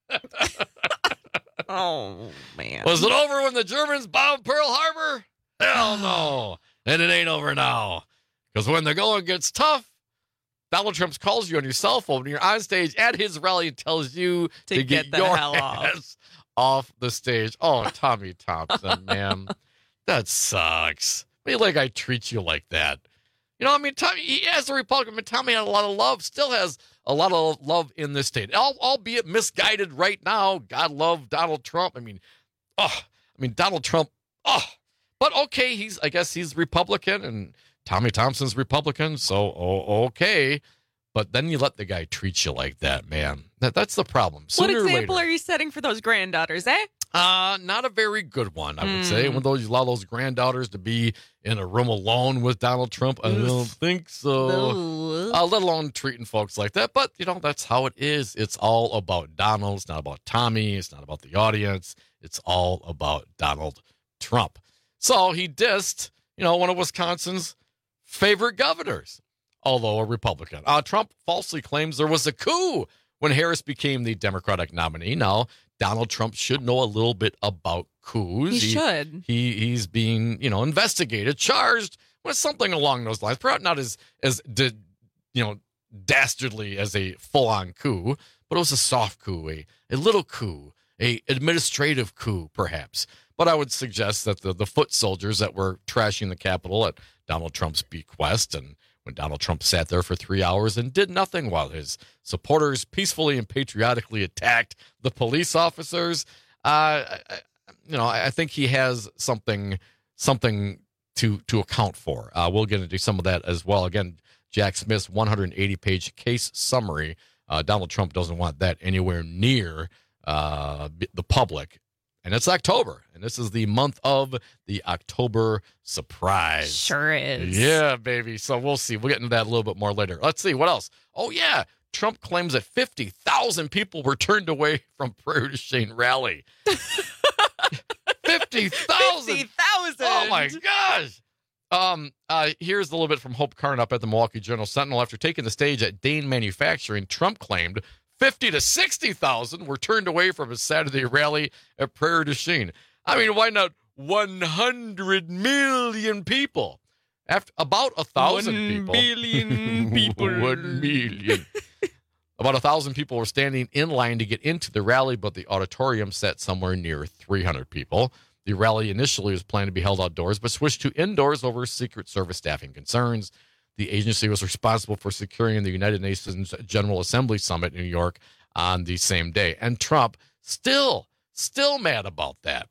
Oh, man. Was it over when the Germans bombed Pearl Harbor? Hell no. And it ain't over now. Because when the going gets tough, Donald Trump calls you on your cell phone when you're on stage at his rally and tells you To to, get get, the your hell off. ass off the stage. Oh, Tommy Thompson, man. That sucks. I mean, like I treat you like that. You know, I mean, Tommy, he has a Republican, but Tommy had a lot of love, still has a lot of love in this state, Al- albeit misguided right now. God love Donald Trump. I mean, oh, I mean, Donald Trump, oh, but okay, he's, I guess he's Republican and Tommy Thompson's Republican, so oh, okay. But then you let the guy treat you like that, man. That, that's the problem. What Sooner or example later, are you setting for those granddaughters, eh? uh, not a very good one, I would Mm. say. When those you allow those granddaughters to be in a room alone with Donald Trump, I don't think so. Ooh. Uh, let alone treating folks like that. But, you know, that's how it is. It's all about Donald. It's not about Tommy. It's not about the audience. It's all about Donald Trump. So he dissed, you know, one of Wisconsin's favorite governors, although a Republican. Uh, Trump falsely claims there was a coup when Harris became the Democratic nominee. Now, Donald Trump should know a little bit about coups. He should. He he's being, you know, investigated, charged with something along those lines. Perhaps not as as di- you know, dastardly as a full-on coup, but it was a soft coup, a, a little coup, a administrative coup, perhaps. But I would suggest that the the foot soldiers that were trashing the Capitol at Donald Trump's bequest, and when Donald Trump sat there for three hours and did nothing while his supporters peacefully and patriotically attacked the police officers, uh, I, you know, I, I think he has something something to to account for. Uh, we'll get into some of that as well. Again, Jack Smith's one hundred eighty page case summary Uh, Donald Trump doesn't want that anywhere near uh, the public. And it's October, and this is the month of the October surprise. Sure is. Yeah, baby. So we'll see. We'll get into that a little bit more later. Let's see. What else? Oh, yeah. Trump claims that fifty thousand people were turned away from Prairie du Chien rally. fifty thousand! fifty thousand! Oh, my gosh. Um, uh, here's a little bit from Hope Carnup at the Milwaukee Journal-Sentinel. After taking the stage at Dane Manufacturing, Trump claimed fifty to sixty thousand were turned away from his Saturday rally at Prairie du Chien. I mean, why not one hundred million people? After about a thousand people. One billion people. One million. About a thousand people were standing in line to get into the rally, but the auditorium sat somewhere near three hundred people. The rally initially was planned to be held outdoors, but switched to indoors over Secret Service staffing concerns. The agency was responsible for securing the United Nations General Assembly Summit in New York on the same day. And Trump still, still mad about that.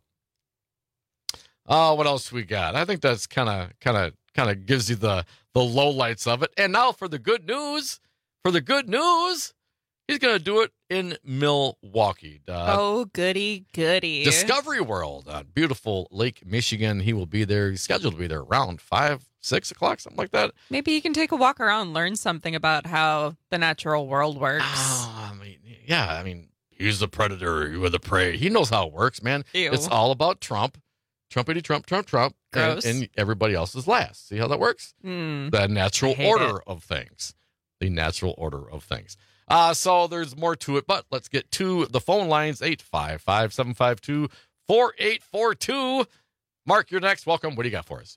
Oh, what else we got? I think that's kind of, kind of, kind of gives you the, the lowlights of it. And now for the good news, for the good news, he's going to do it in Milwaukee. Uh, oh, goody, goody. Discovery World on beautiful Lake Michigan. He will be there. He's scheduled to be there around five, six o'clock, something like that. Maybe you can take a walk around, learn something about how the natural world works. Oh, I mean, yeah, I mean, he's the predator, you are the prey. He knows how it works, man. Ew. It's all about Trump. Trumpity Trump, Trump, Trump. And, and everybody else is last. See how that works? Mm, the natural order it. of things. The natural order of things. Uh, so there's more to it, but let's get to the phone lines. eight five five, seven five two, four eight four two. Mark, you're next. Welcome. What do you got for us?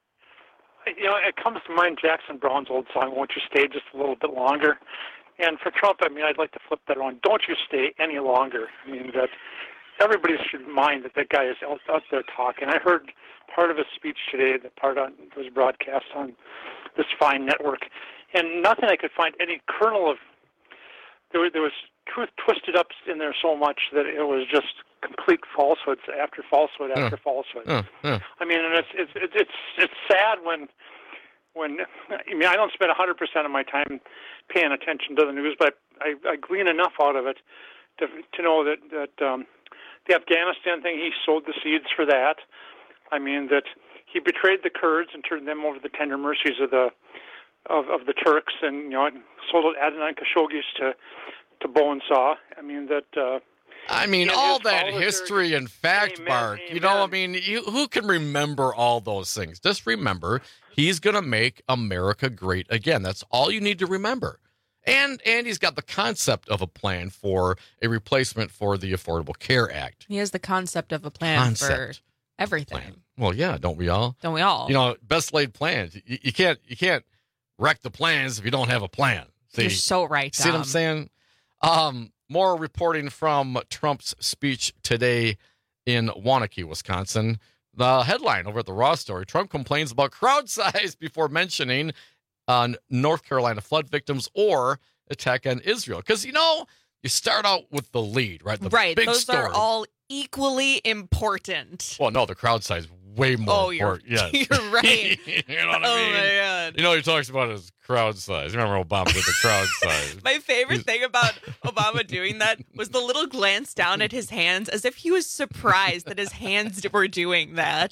You know, it comes to mind Jackson Brown's old song, Won't You Stay Just a Little Bit Longer? And for Trump, I mean, I'd like to flip that around. Don't you stay any longer. I mean, that everybody should mind that that guy is out, out there talking. I heard part of his speech today, that part on, was broadcast on this fine network, and nothing I could find any kernel of, there was, there was truth twisted up in there so much that it was just complete falsehoods after falsehood after uh, falsehood. Uh, uh. I mean, and it's it's it's it's it's sad when when I mean I don't spend a hundred percent of my time paying attention to the news, but I, I glean enough out of it to to know that that um, the Afghanistan thing, he sowed the seeds for that. I mean that he betrayed the Kurds and turned them over to the tender mercies of the of, of the Turks, and you know sold Adnan Khashoggi to to Bonesaw. I mean that. Uh, I mean, all that history and fact, Amen, Mark. amen. You know, I mean, you, who can remember all those things? Just remember, he's going to make America great again. That's all you need to remember. And and he's got the concept of a plan for a replacement for the Affordable Care Act. He has the concept of a plan Concept. for everything. Plan. Well, yeah, don't we all? Don't we all? You know, best laid plans. You, you can't you can't wreck the plans if you don't have a plan. See, You're so right, See what I'm Tom. saying? Um, more reporting from Trump's speech today in Waunakee, Wisconsin. The headline over at the Raw story: Trump complains about crowd size before mentioning uh, North Carolina flood victims or attack on Israel. Because, you know, you start out with the lead, right? The right. big Those story. are all equally important. Well, no, the crowd size way more Oh, you're, important. Yes. you're right. You know what I oh, mean? my God. You know, he talks about his crowd size. Remember Obama did the crowd size. My favorite thing about Obama doing that was the little glance down at his hands as if he was surprised that his hands were doing that.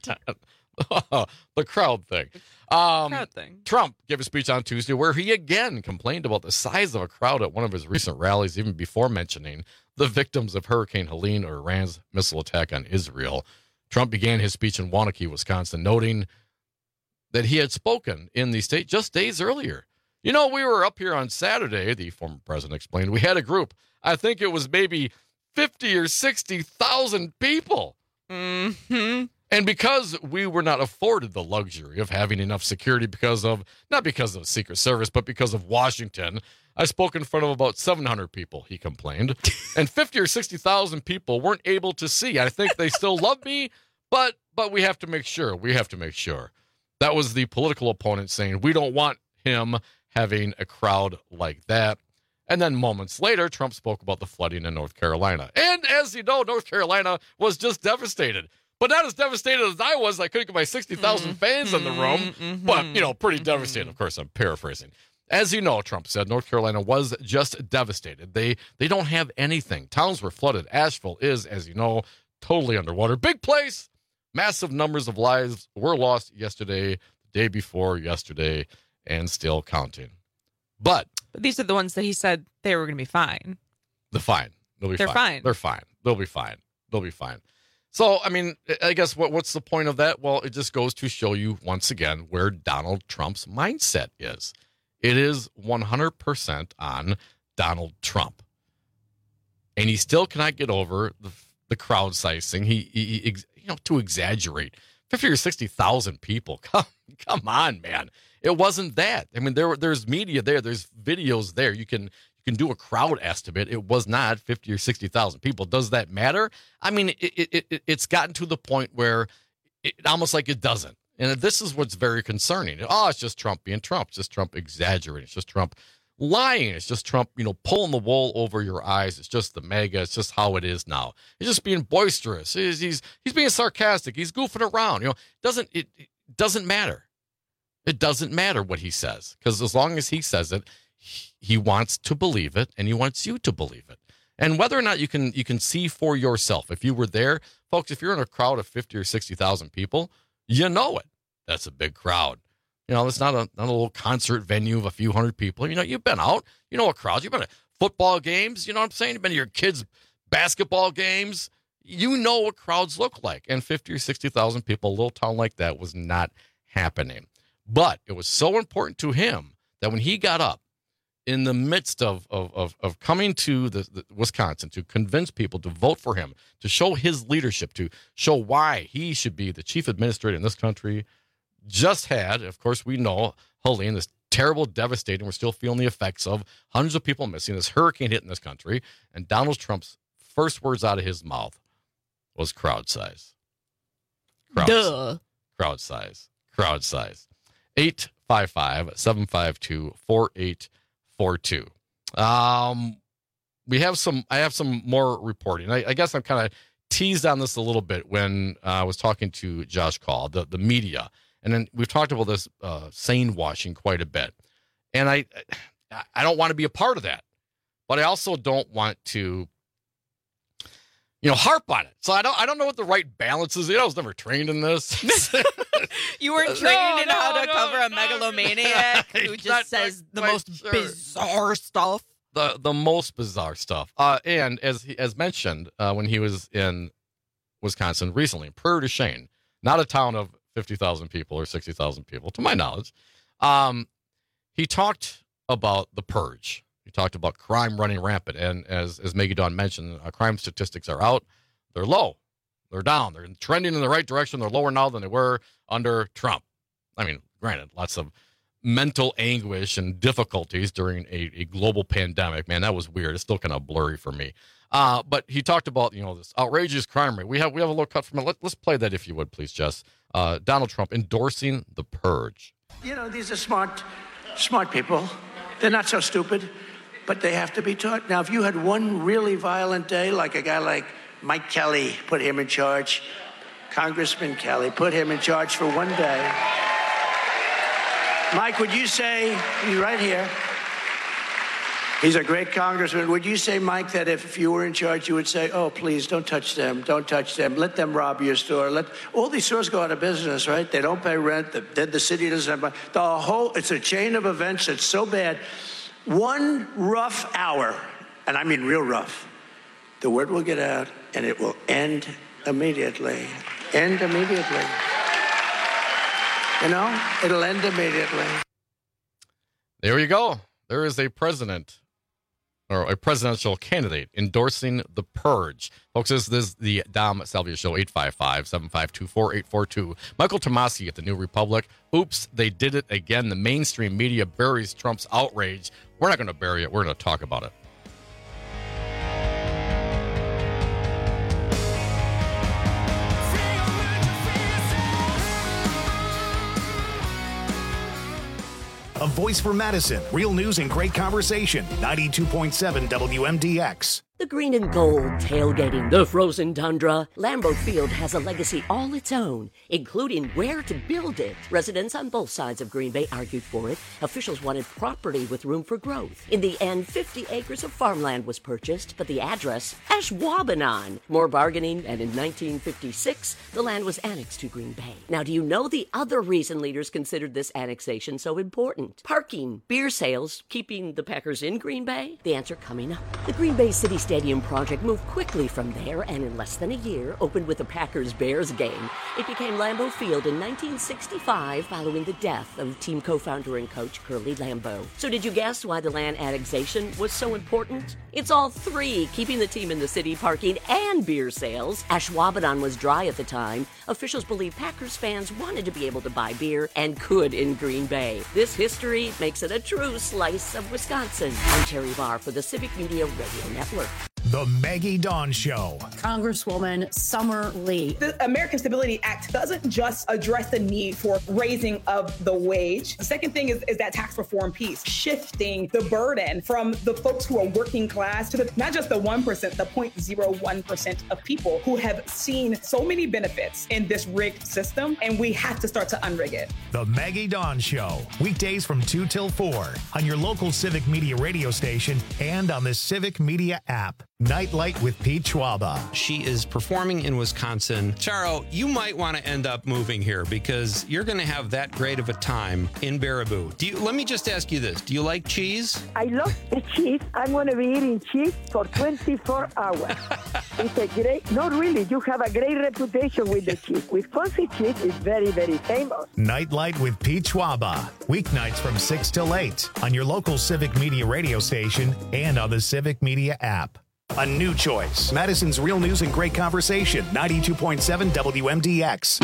The crowd thing. Um, Crowd thing. Trump gave a speech on Tuesday where he again complained about the size of a crowd at one of his recent rallies, even before mentioning the victims of Hurricane Helene or Iran's missile attack on Israel. Trump began his speech in Waunakee, Wisconsin, noting that he had spoken in the state just days earlier. You know, we were up here on Saturday, the former president explained. We had a group. I think it was maybe fifty or sixty thousand people. Mm-hmm. And because we were not afforded the luxury of having enough security because of, not because of the Secret Service, but because of Washington, I spoke in front of about seven hundred people, he complained. And fifty or sixty thousand people weren't able to see. I think they still love me, but but we have to make sure. We have to make sure. That was the political opponent saying, we don't want him having a crowd like that. And then moments later, Trump spoke about the flooding in North Carolina. And as you know, North Carolina was just devastated. But not as devastated as I was. I couldn't get my sixty thousand mm-hmm. fans in the room. Mm-hmm. But, you know, pretty mm-hmm. devastated. Of course, I'm paraphrasing. As you know, Trump said, North Carolina was just devastated. They they don't have anything. Towns were flooded. Asheville is, as you know, totally underwater. Big place. Massive numbers of lives were lost yesterday, the day before yesterday, and still counting. But, but these are the ones that he said they were going to be fine. They're fine. They'll be They're fine. fine. They're fine. They'll be fine. They'll be fine. So, I mean, I guess what what's the point of that? Well, it just goes to show you once again where Donald Trump's mindset is. It is one hundred percent on Donald Trump. And he still cannot get over the, the crowd size thing. He, he, he, you know, to exaggerate. fifty or sixty thousand people. Come, come on, man. It wasn't that. I mean, there there's media there. There's videos there. You can you can do a crowd estimate. It was not fifty or sixty thousand people. Does that matter? I mean, it, it, it, it's gotten to the point where it almost like it doesn't. And this is what's very concerning. Oh, it's just Trump being Trump. It's just Trump exaggerating. It's just Trump lying. It's just Trump, you know, pulling the wool over your eyes. It's just the mega. It's just how it is now. He's just being boisterous. He's he's, he's being sarcastic. He's goofing around. You know, doesn't it, it doesn't matter. It doesn't matter what he says, because as long as he says it, he, he wants to believe it, and he wants you to believe it. And whether or not you can you can see for yourself, if you were there, folks, if you're in a crowd of fifty or sixty thousand people, you know it. That's a big crowd. You know, it's not a not a little concert venue of a few hundred people. You know, you've been out. You know a crowd. You've been at football games. You know what I'm saying? You've been to your kids' basketball games. You know what crowds look like. And fifty or sixty thousand people, a little town like that, was not happening. But it was so important to him that when he got up in the midst of of of, of coming to the, the Wisconsin to convince people to vote for him, to show his leadership, to show why he should be the chief administrator in this country, just had, of course, we know, Helene, this terrible, devastating, we're still feeling the effects of hundreds of people missing, this hurricane hitting this country, and Donald Trump's first words out of his mouth was crowd size. Crowd Duh. Size. Crowd size. Crowd size. eight five five, seven five two, four eight four two. Um, we have some, I have some more reporting. I, I guess I'm kind of teased on this a little bit when uh, I was talking to Josh Call, the, the media. And then we've talked about this uh, sane washing quite a bit. And I I don't want to be a part of that. But I also don't want to, you know, harp on it. So I don't I don't know what the right balance is. You know, I was never trained in this. You weren't trained No, in no, how to no, cover a no, megalomaniac no, who just not says the quite most sure. bizarre stuff. The the most bizarre stuff. Uh, and as he, as mentioned uh, when he was in Wisconsin recently, Prairie du Chien, not a town of fifty thousand people or sixty thousand people, to my knowledge, um, he talked about the purge. He talked about crime running rampant. And as, as Maggie Dawn mentioned, uh, crime statistics are out. They're low. They're down. They're trending in the right direction. They're lower now than they were under Trump. I mean, granted, lots of mental anguish and difficulties during a, a global pandemic. Man, that was weird. It's still kind of blurry for me. Uh, but he talked about, you know, this outrageous crime rate. We have we have a little cut from it. Let, let's play that if you would, please, Jess. Uh, Donald Trump endorsing the purge. You know, these are smart, smart people. They're not so stupid, but they have to be taught. Now, if you had one really violent day, like a guy like Mike Kelly, put him in charge, Congressman Kelly, put him in charge for one day. Mike, would you say, he's right here, he's a great congressman. Would you say, Mike, that if you were in charge, you would say, oh, please, don't touch them, don't touch them, let them rob your store. Let all these stores go out of business, right? They don't pay rent, the, the city doesn't have, the whole, it's a chain of events that's so bad. One rough hour, and I mean real rough, the word will get out and it will end immediately. End immediately. You know, it'll end immediately. There you go. There is a president or a presidential candidate endorsing the purge. Folks, this is the Dom Salvia Show, eight five five, seven five two, four eight four two. Michael Tomasi at the New Republic. Oops, they did it again. The mainstream media buries Trump's outrage. We're not going to bury it. We're going to talk about it. A voice for Madison. Real news and great conversation. ninety-two point seven W M D X. The green and gold tailgating the frozen tundra. Lambeau Field has a legacy all its own, including where to build it. Residents on both sides of Green Bay argued for it. Officials wanted property with room for growth. In the end, fifty acres of farmland was purchased, but the address, Ashwaubenon. More bargaining, and in nineteen fifty-six, the land was annexed to Green Bay. Now, do you know the other reason leaders considered this annexation so important? Parking, beer sales, keeping the Packers in Green Bay? The answer coming up. The Green Bay City Stadium project moved quickly from there and in less than a year opened with a Packers-Bears game. It became Lambeau Field in nineteen sixty-five following the death of team co-founder and coach Curly Lambeau. So did you guess why the land annexation was so important? It's all three, keeping the team in the city, parking, and beer sales. Ashwaubenon was dry at the time. Officials believe Packers fans wanted to be able to buy beer and could in Green Bay. This history makes it a true slice of Wisconsin. I'm Terry Barr for the Civic Media Radio Network. The Maggie Dawn Show. Congresswoman Summer Lee. The American Stability Act doesn't just address the need for raising of the wage. The second thing is, is that tax reform piece, shifting the burden from the folks who are working class to the, not just the one percent, the zero point zero one percent of people who have seen so many benefits in this rigged system, and we have to start to unrig it. The Maggie Dawn Show. Weekdays from two till four on your local Civic Media radio station and on the Civic Media app. Nightlight with Pete Schwaba. She is performing in Wisconsin. Charo, you might want to end up moving here because you're going to have that great of a time in Baraboo. Do you? Let me just ask you this. Do you like cheese? I love the cheese. I'm going to be eating cheese for twenty-four hours. It's a great, not really, you have a great reputation with the cheese. Wisconsin cheese is very, very famous. Nightlight with Pete Schwaba. Weeknights from six till eight on your local Civic Media radio station and on the Civic Media app. A new choice. Madison's Real News and Great Conversation. ninety-two point seven W M D X.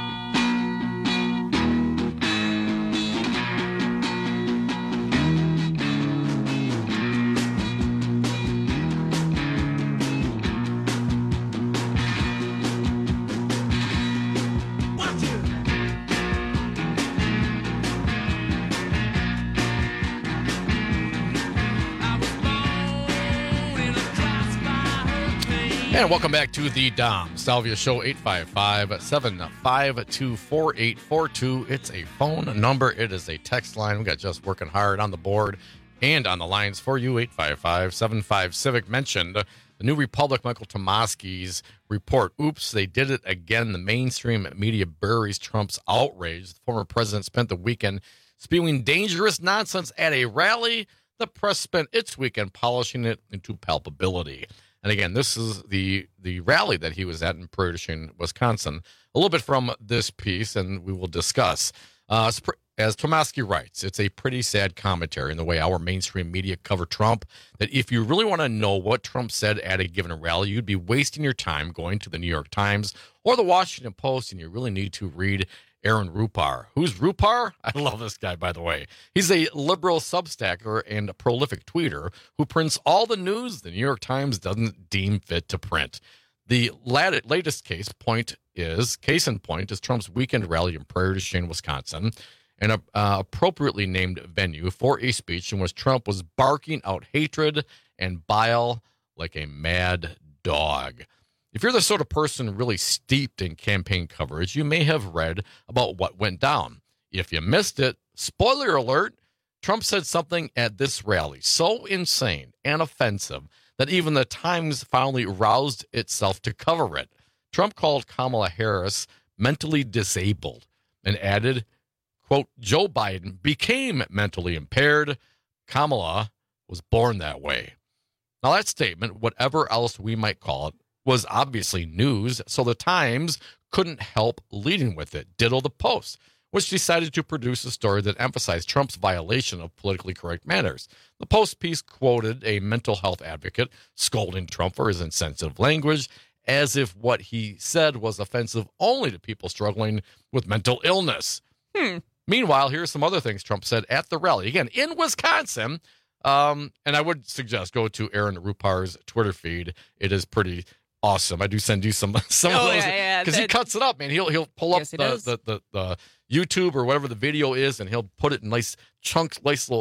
And welcome back to the Dom Salvia Show, eight five five, seven five two, four eight four two. It's a phone number. It is a text line. We got just working hard on the board and on the lines for you, eight five five, seven five Civic. Mentioned the New Republic, Michael Tomasky's report. Oops, they did it again. The mainstream media buries Trump's outrage. The former president spent the weekend spewing dangerous nonsense at a rally. The press spent its weekend polishing it into palpability. And again, this is the the rally that he was at in Prairie du Chien, Wisconsin. A little bit from this piece, and we will discuss. Uh, as Tomasky writes, it's a pretty sad commentary in the way our mainstream media cover Trump, that if you really want to know what Trump said at a given rally, you'd be wasting your time going to the New York Times or the Washington Post, and you really need to read Aaron Rupar. Who's Rupar? I love this guy, by the way. He's a liberal substacker and a prolific tweeter who prints all the news the New York Times doesn't deem fit to print. The lat- latest case point is, case in point, is Trump's weekend rally in Prairie du Chien, Wisconsin, an uh, appropriately named venue for a speech in which Trump was barking out hatred and bile like a mad dog. If you're the sort of person really steeped in campaign coverage, you may have read about what went down. If you missed it, spoiler alert, Trump said something at this rally so insane and offensive that even the Times finally roused itself to cover it. Trump called Kamala Harris mentally disabled and added, quote, Joe Biden became mentally impaired. Kamala was born that way. Now that statement, whatever else we might call it, was obviously news, so the Times couldn't help leading with it. Ditto the Post, which decided to produce a story that emphasized Trump's violation of politically correct manners. The Post piece quoted a mental health advocate scolding Trump for his insensitive language, as if what he said was offensive only to people struggling with mental illness. Hmm. Meanwhile, here's some other things Trump said at the rally. Again, in Wisconsin, um, and I would suggest go to Aaron Rupar's Twitter feed. It is pretty awesome. I do send you some some oh, of those yeah, because yeah. he cuts it up, man. He'll he'll pull Yes, up he the, does. the, the the YouTube or whatever the video is, and he'll put it in nice chunks, nice little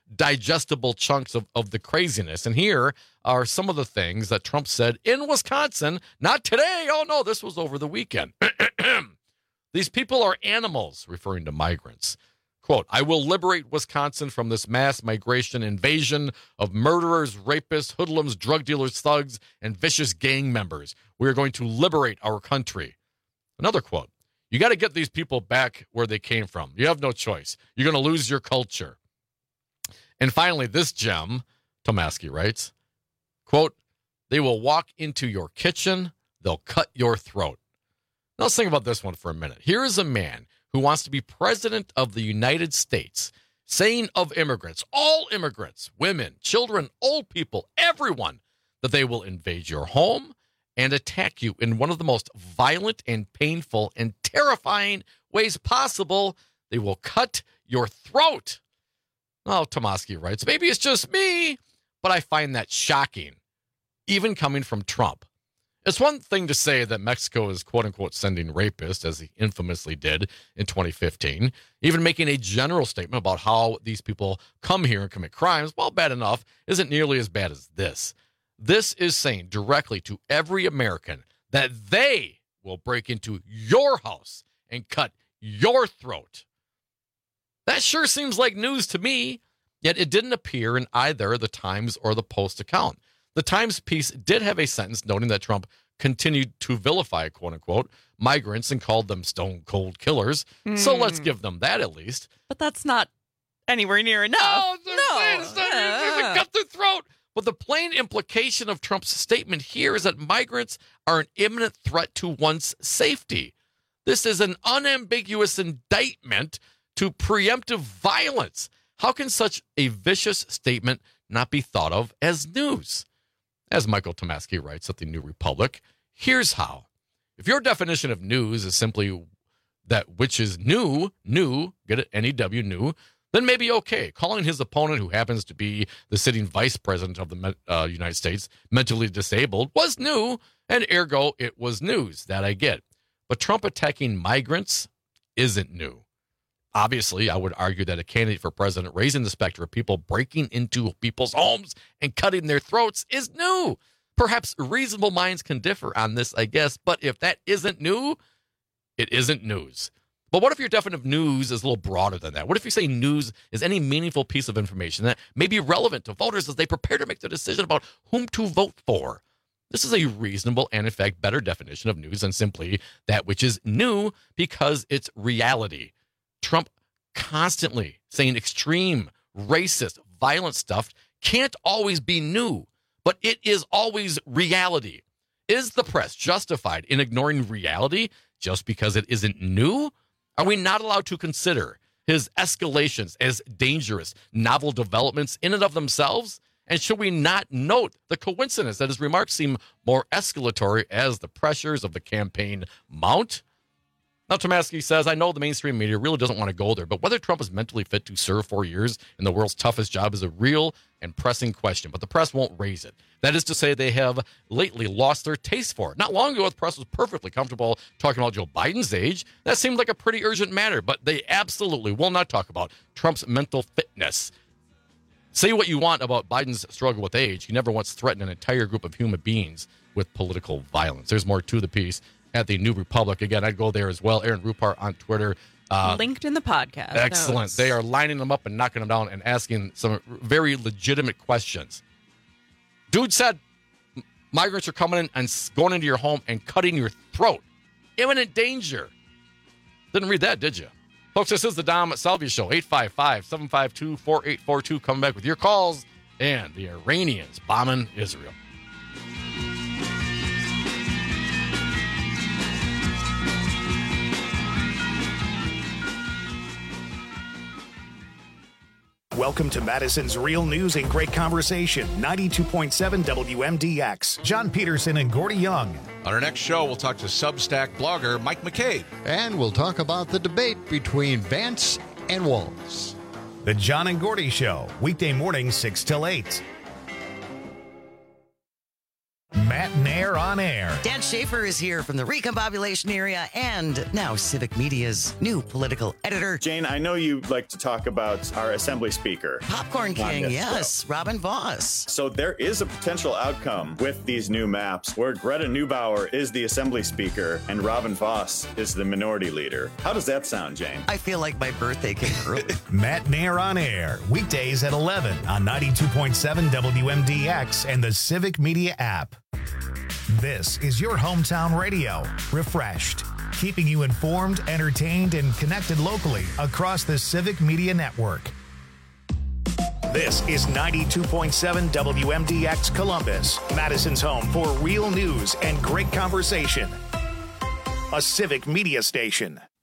digestible chunks of, of the craziness. And here are some of the things that Trump said in Wisconsin, not today. Oh, no, this was over the weekend. These people are animals, referring to migrants. Quote, I will liberate Wisconsin from this mass migration invasion of murderers, rapists, hoodlums, drug dealers, thugs, and vicious gang members. We are going to liberate our country. Another quote, you got to get these people back where they came from. You have no choice. You're going to lose your culture. And finally, this gem, Tomasky writes, quote, they will walk into your kitchen. They'll cut your throat. Now let's think about this one for a minute. Here is a man who wants to be president of the United States, saying of immigrants, all immigrants, women, children, old people, everyone, that they will invade your home and attack you in one of the most violent and painful and terrifying ways possible. They will cut your throat. Oh, Tomasky writes, maybe it's just me, but I find that shocking, even coming from Trump. It's one thing to say that Mexico is, quote unquote, sending rapists, as he infamously did in twenty fifteen, even making a general statement about how these people come here and commit crimes. Well, bad enough, isn't nearly as bad as this. This is saying directly to every American that they will break into your house and cut your throat. That sure seems like news to me, yet it didn't appear in either the Times or the Post account. The Times piece did have a sentence noting that Trump continued to vilify, quote unquote, migrants and called them stone cold killers. Mm. So let's give them that at least. But that's not anywhere near enough. Oh, no, it's not, Uh. cut their throat. But the plain implication of Trump's statement here is that migrants are an imminent threat to one's safety. This is an unambiguous indictment to preemptive violence. How can such a vicious statement not be thought of as news? As Michael Tomasky writes at the New Republic, here's how. If your definition of news is simply that which is new, new, get it, N E W, new, then maybe okay. Calling his opponent, who happens to be the sitting vice president of the uh, United States, mentally disabled, was new, and ergo, it was news. That I get. But Trump attacking migrants isn't new. Obviously, I would argue that a candidate for president raising the specter of people breaking into people's homes and cutting their throats is new. Perhaps reasonable minds can differ on this, I guess, but if that isn't new, it isn't news. But what if your definition of news is a little broader than that? What if you say news is any meaningful piece of information that may be relevant to voters as they prepare to make their decision about whom to vote for? This is a reasonable and, in fact, better definition of news than simply that which is new because it's reality. Trump constantly saying extreme, racist, violent stuff can't always be new, but it is always reality. Is the press justified in ignoring reality just because it isn't new? Are we not allowed to consider his escalations as dangerous, novel developments in and of themselves? And should we not note the coincidence that his remarks seem more escalatory as the pressures of the campaign mount? Now, Tomasky says, I know the mainstream media really doesn't want to go there, but whether Trump is mentally fit to serve four years in the world's toughest job is a real and pressing question, but the press won't raise it. That is to say, they have lately lost their taste for it. Not long ago, the press was perfectly comfortable talking about Joe Biden's age. That seemed like a pretty urgent matter, but they absolutely will not talk about Trump's mental fitness. Say what you want about Biden's struggle with age. He never once threatened an entire group of human beings with political violence. There's more to the piece at the New Republic. Again, I'd go there as well. Aaron Rupar on Twitter. Uh, Linked in the podcast. Excellent. Notes. They are lining them up and knocking them down and asking some very legitimate questions. Dude said migrants are coming in and going into your home and cutting your throat. Imminent danger. Didn't read that, did you? Folks, this is the Dom Salvia Show. eight five five, seven five two, four eight four two. Coming back with your calls and the Iranians bombing Israel. Welcome to Madison's Real News and Great Conversation, ninety-two point seven W M D X. John Peterson and Gordy Young. On our next show, we'll talk to Substack blogger Mike McCabe. And we'll talk about the debate between Vance and Walz. The John and Gordy Show, weekday mornings six till eight. Matt Nair on air. Dan Schaefer is here from the Recombobulation area and now Civic Media's new political editor. Jane, I know you like to talk about our Assembly Speaker. Popcorn King, yes, show. Robin Voss. So there is a potential outcome with these new maps where Greta Neubauer is the Assembly Speaker and Robin Voss is the Minority Leader. How does that sound, Jane? I feel like my birthday came early. Matt Nair on air, weekdays at eleven on ninety-two point seven W M D X and the Civic Media app. This is your hometown radio, refreshed, keeping you informed, entertained, and connected locally across the Civic Media Network. This is ninety-two point seven W M D X Columbus, Madison's home for real news and great conversation. A Civic Media station.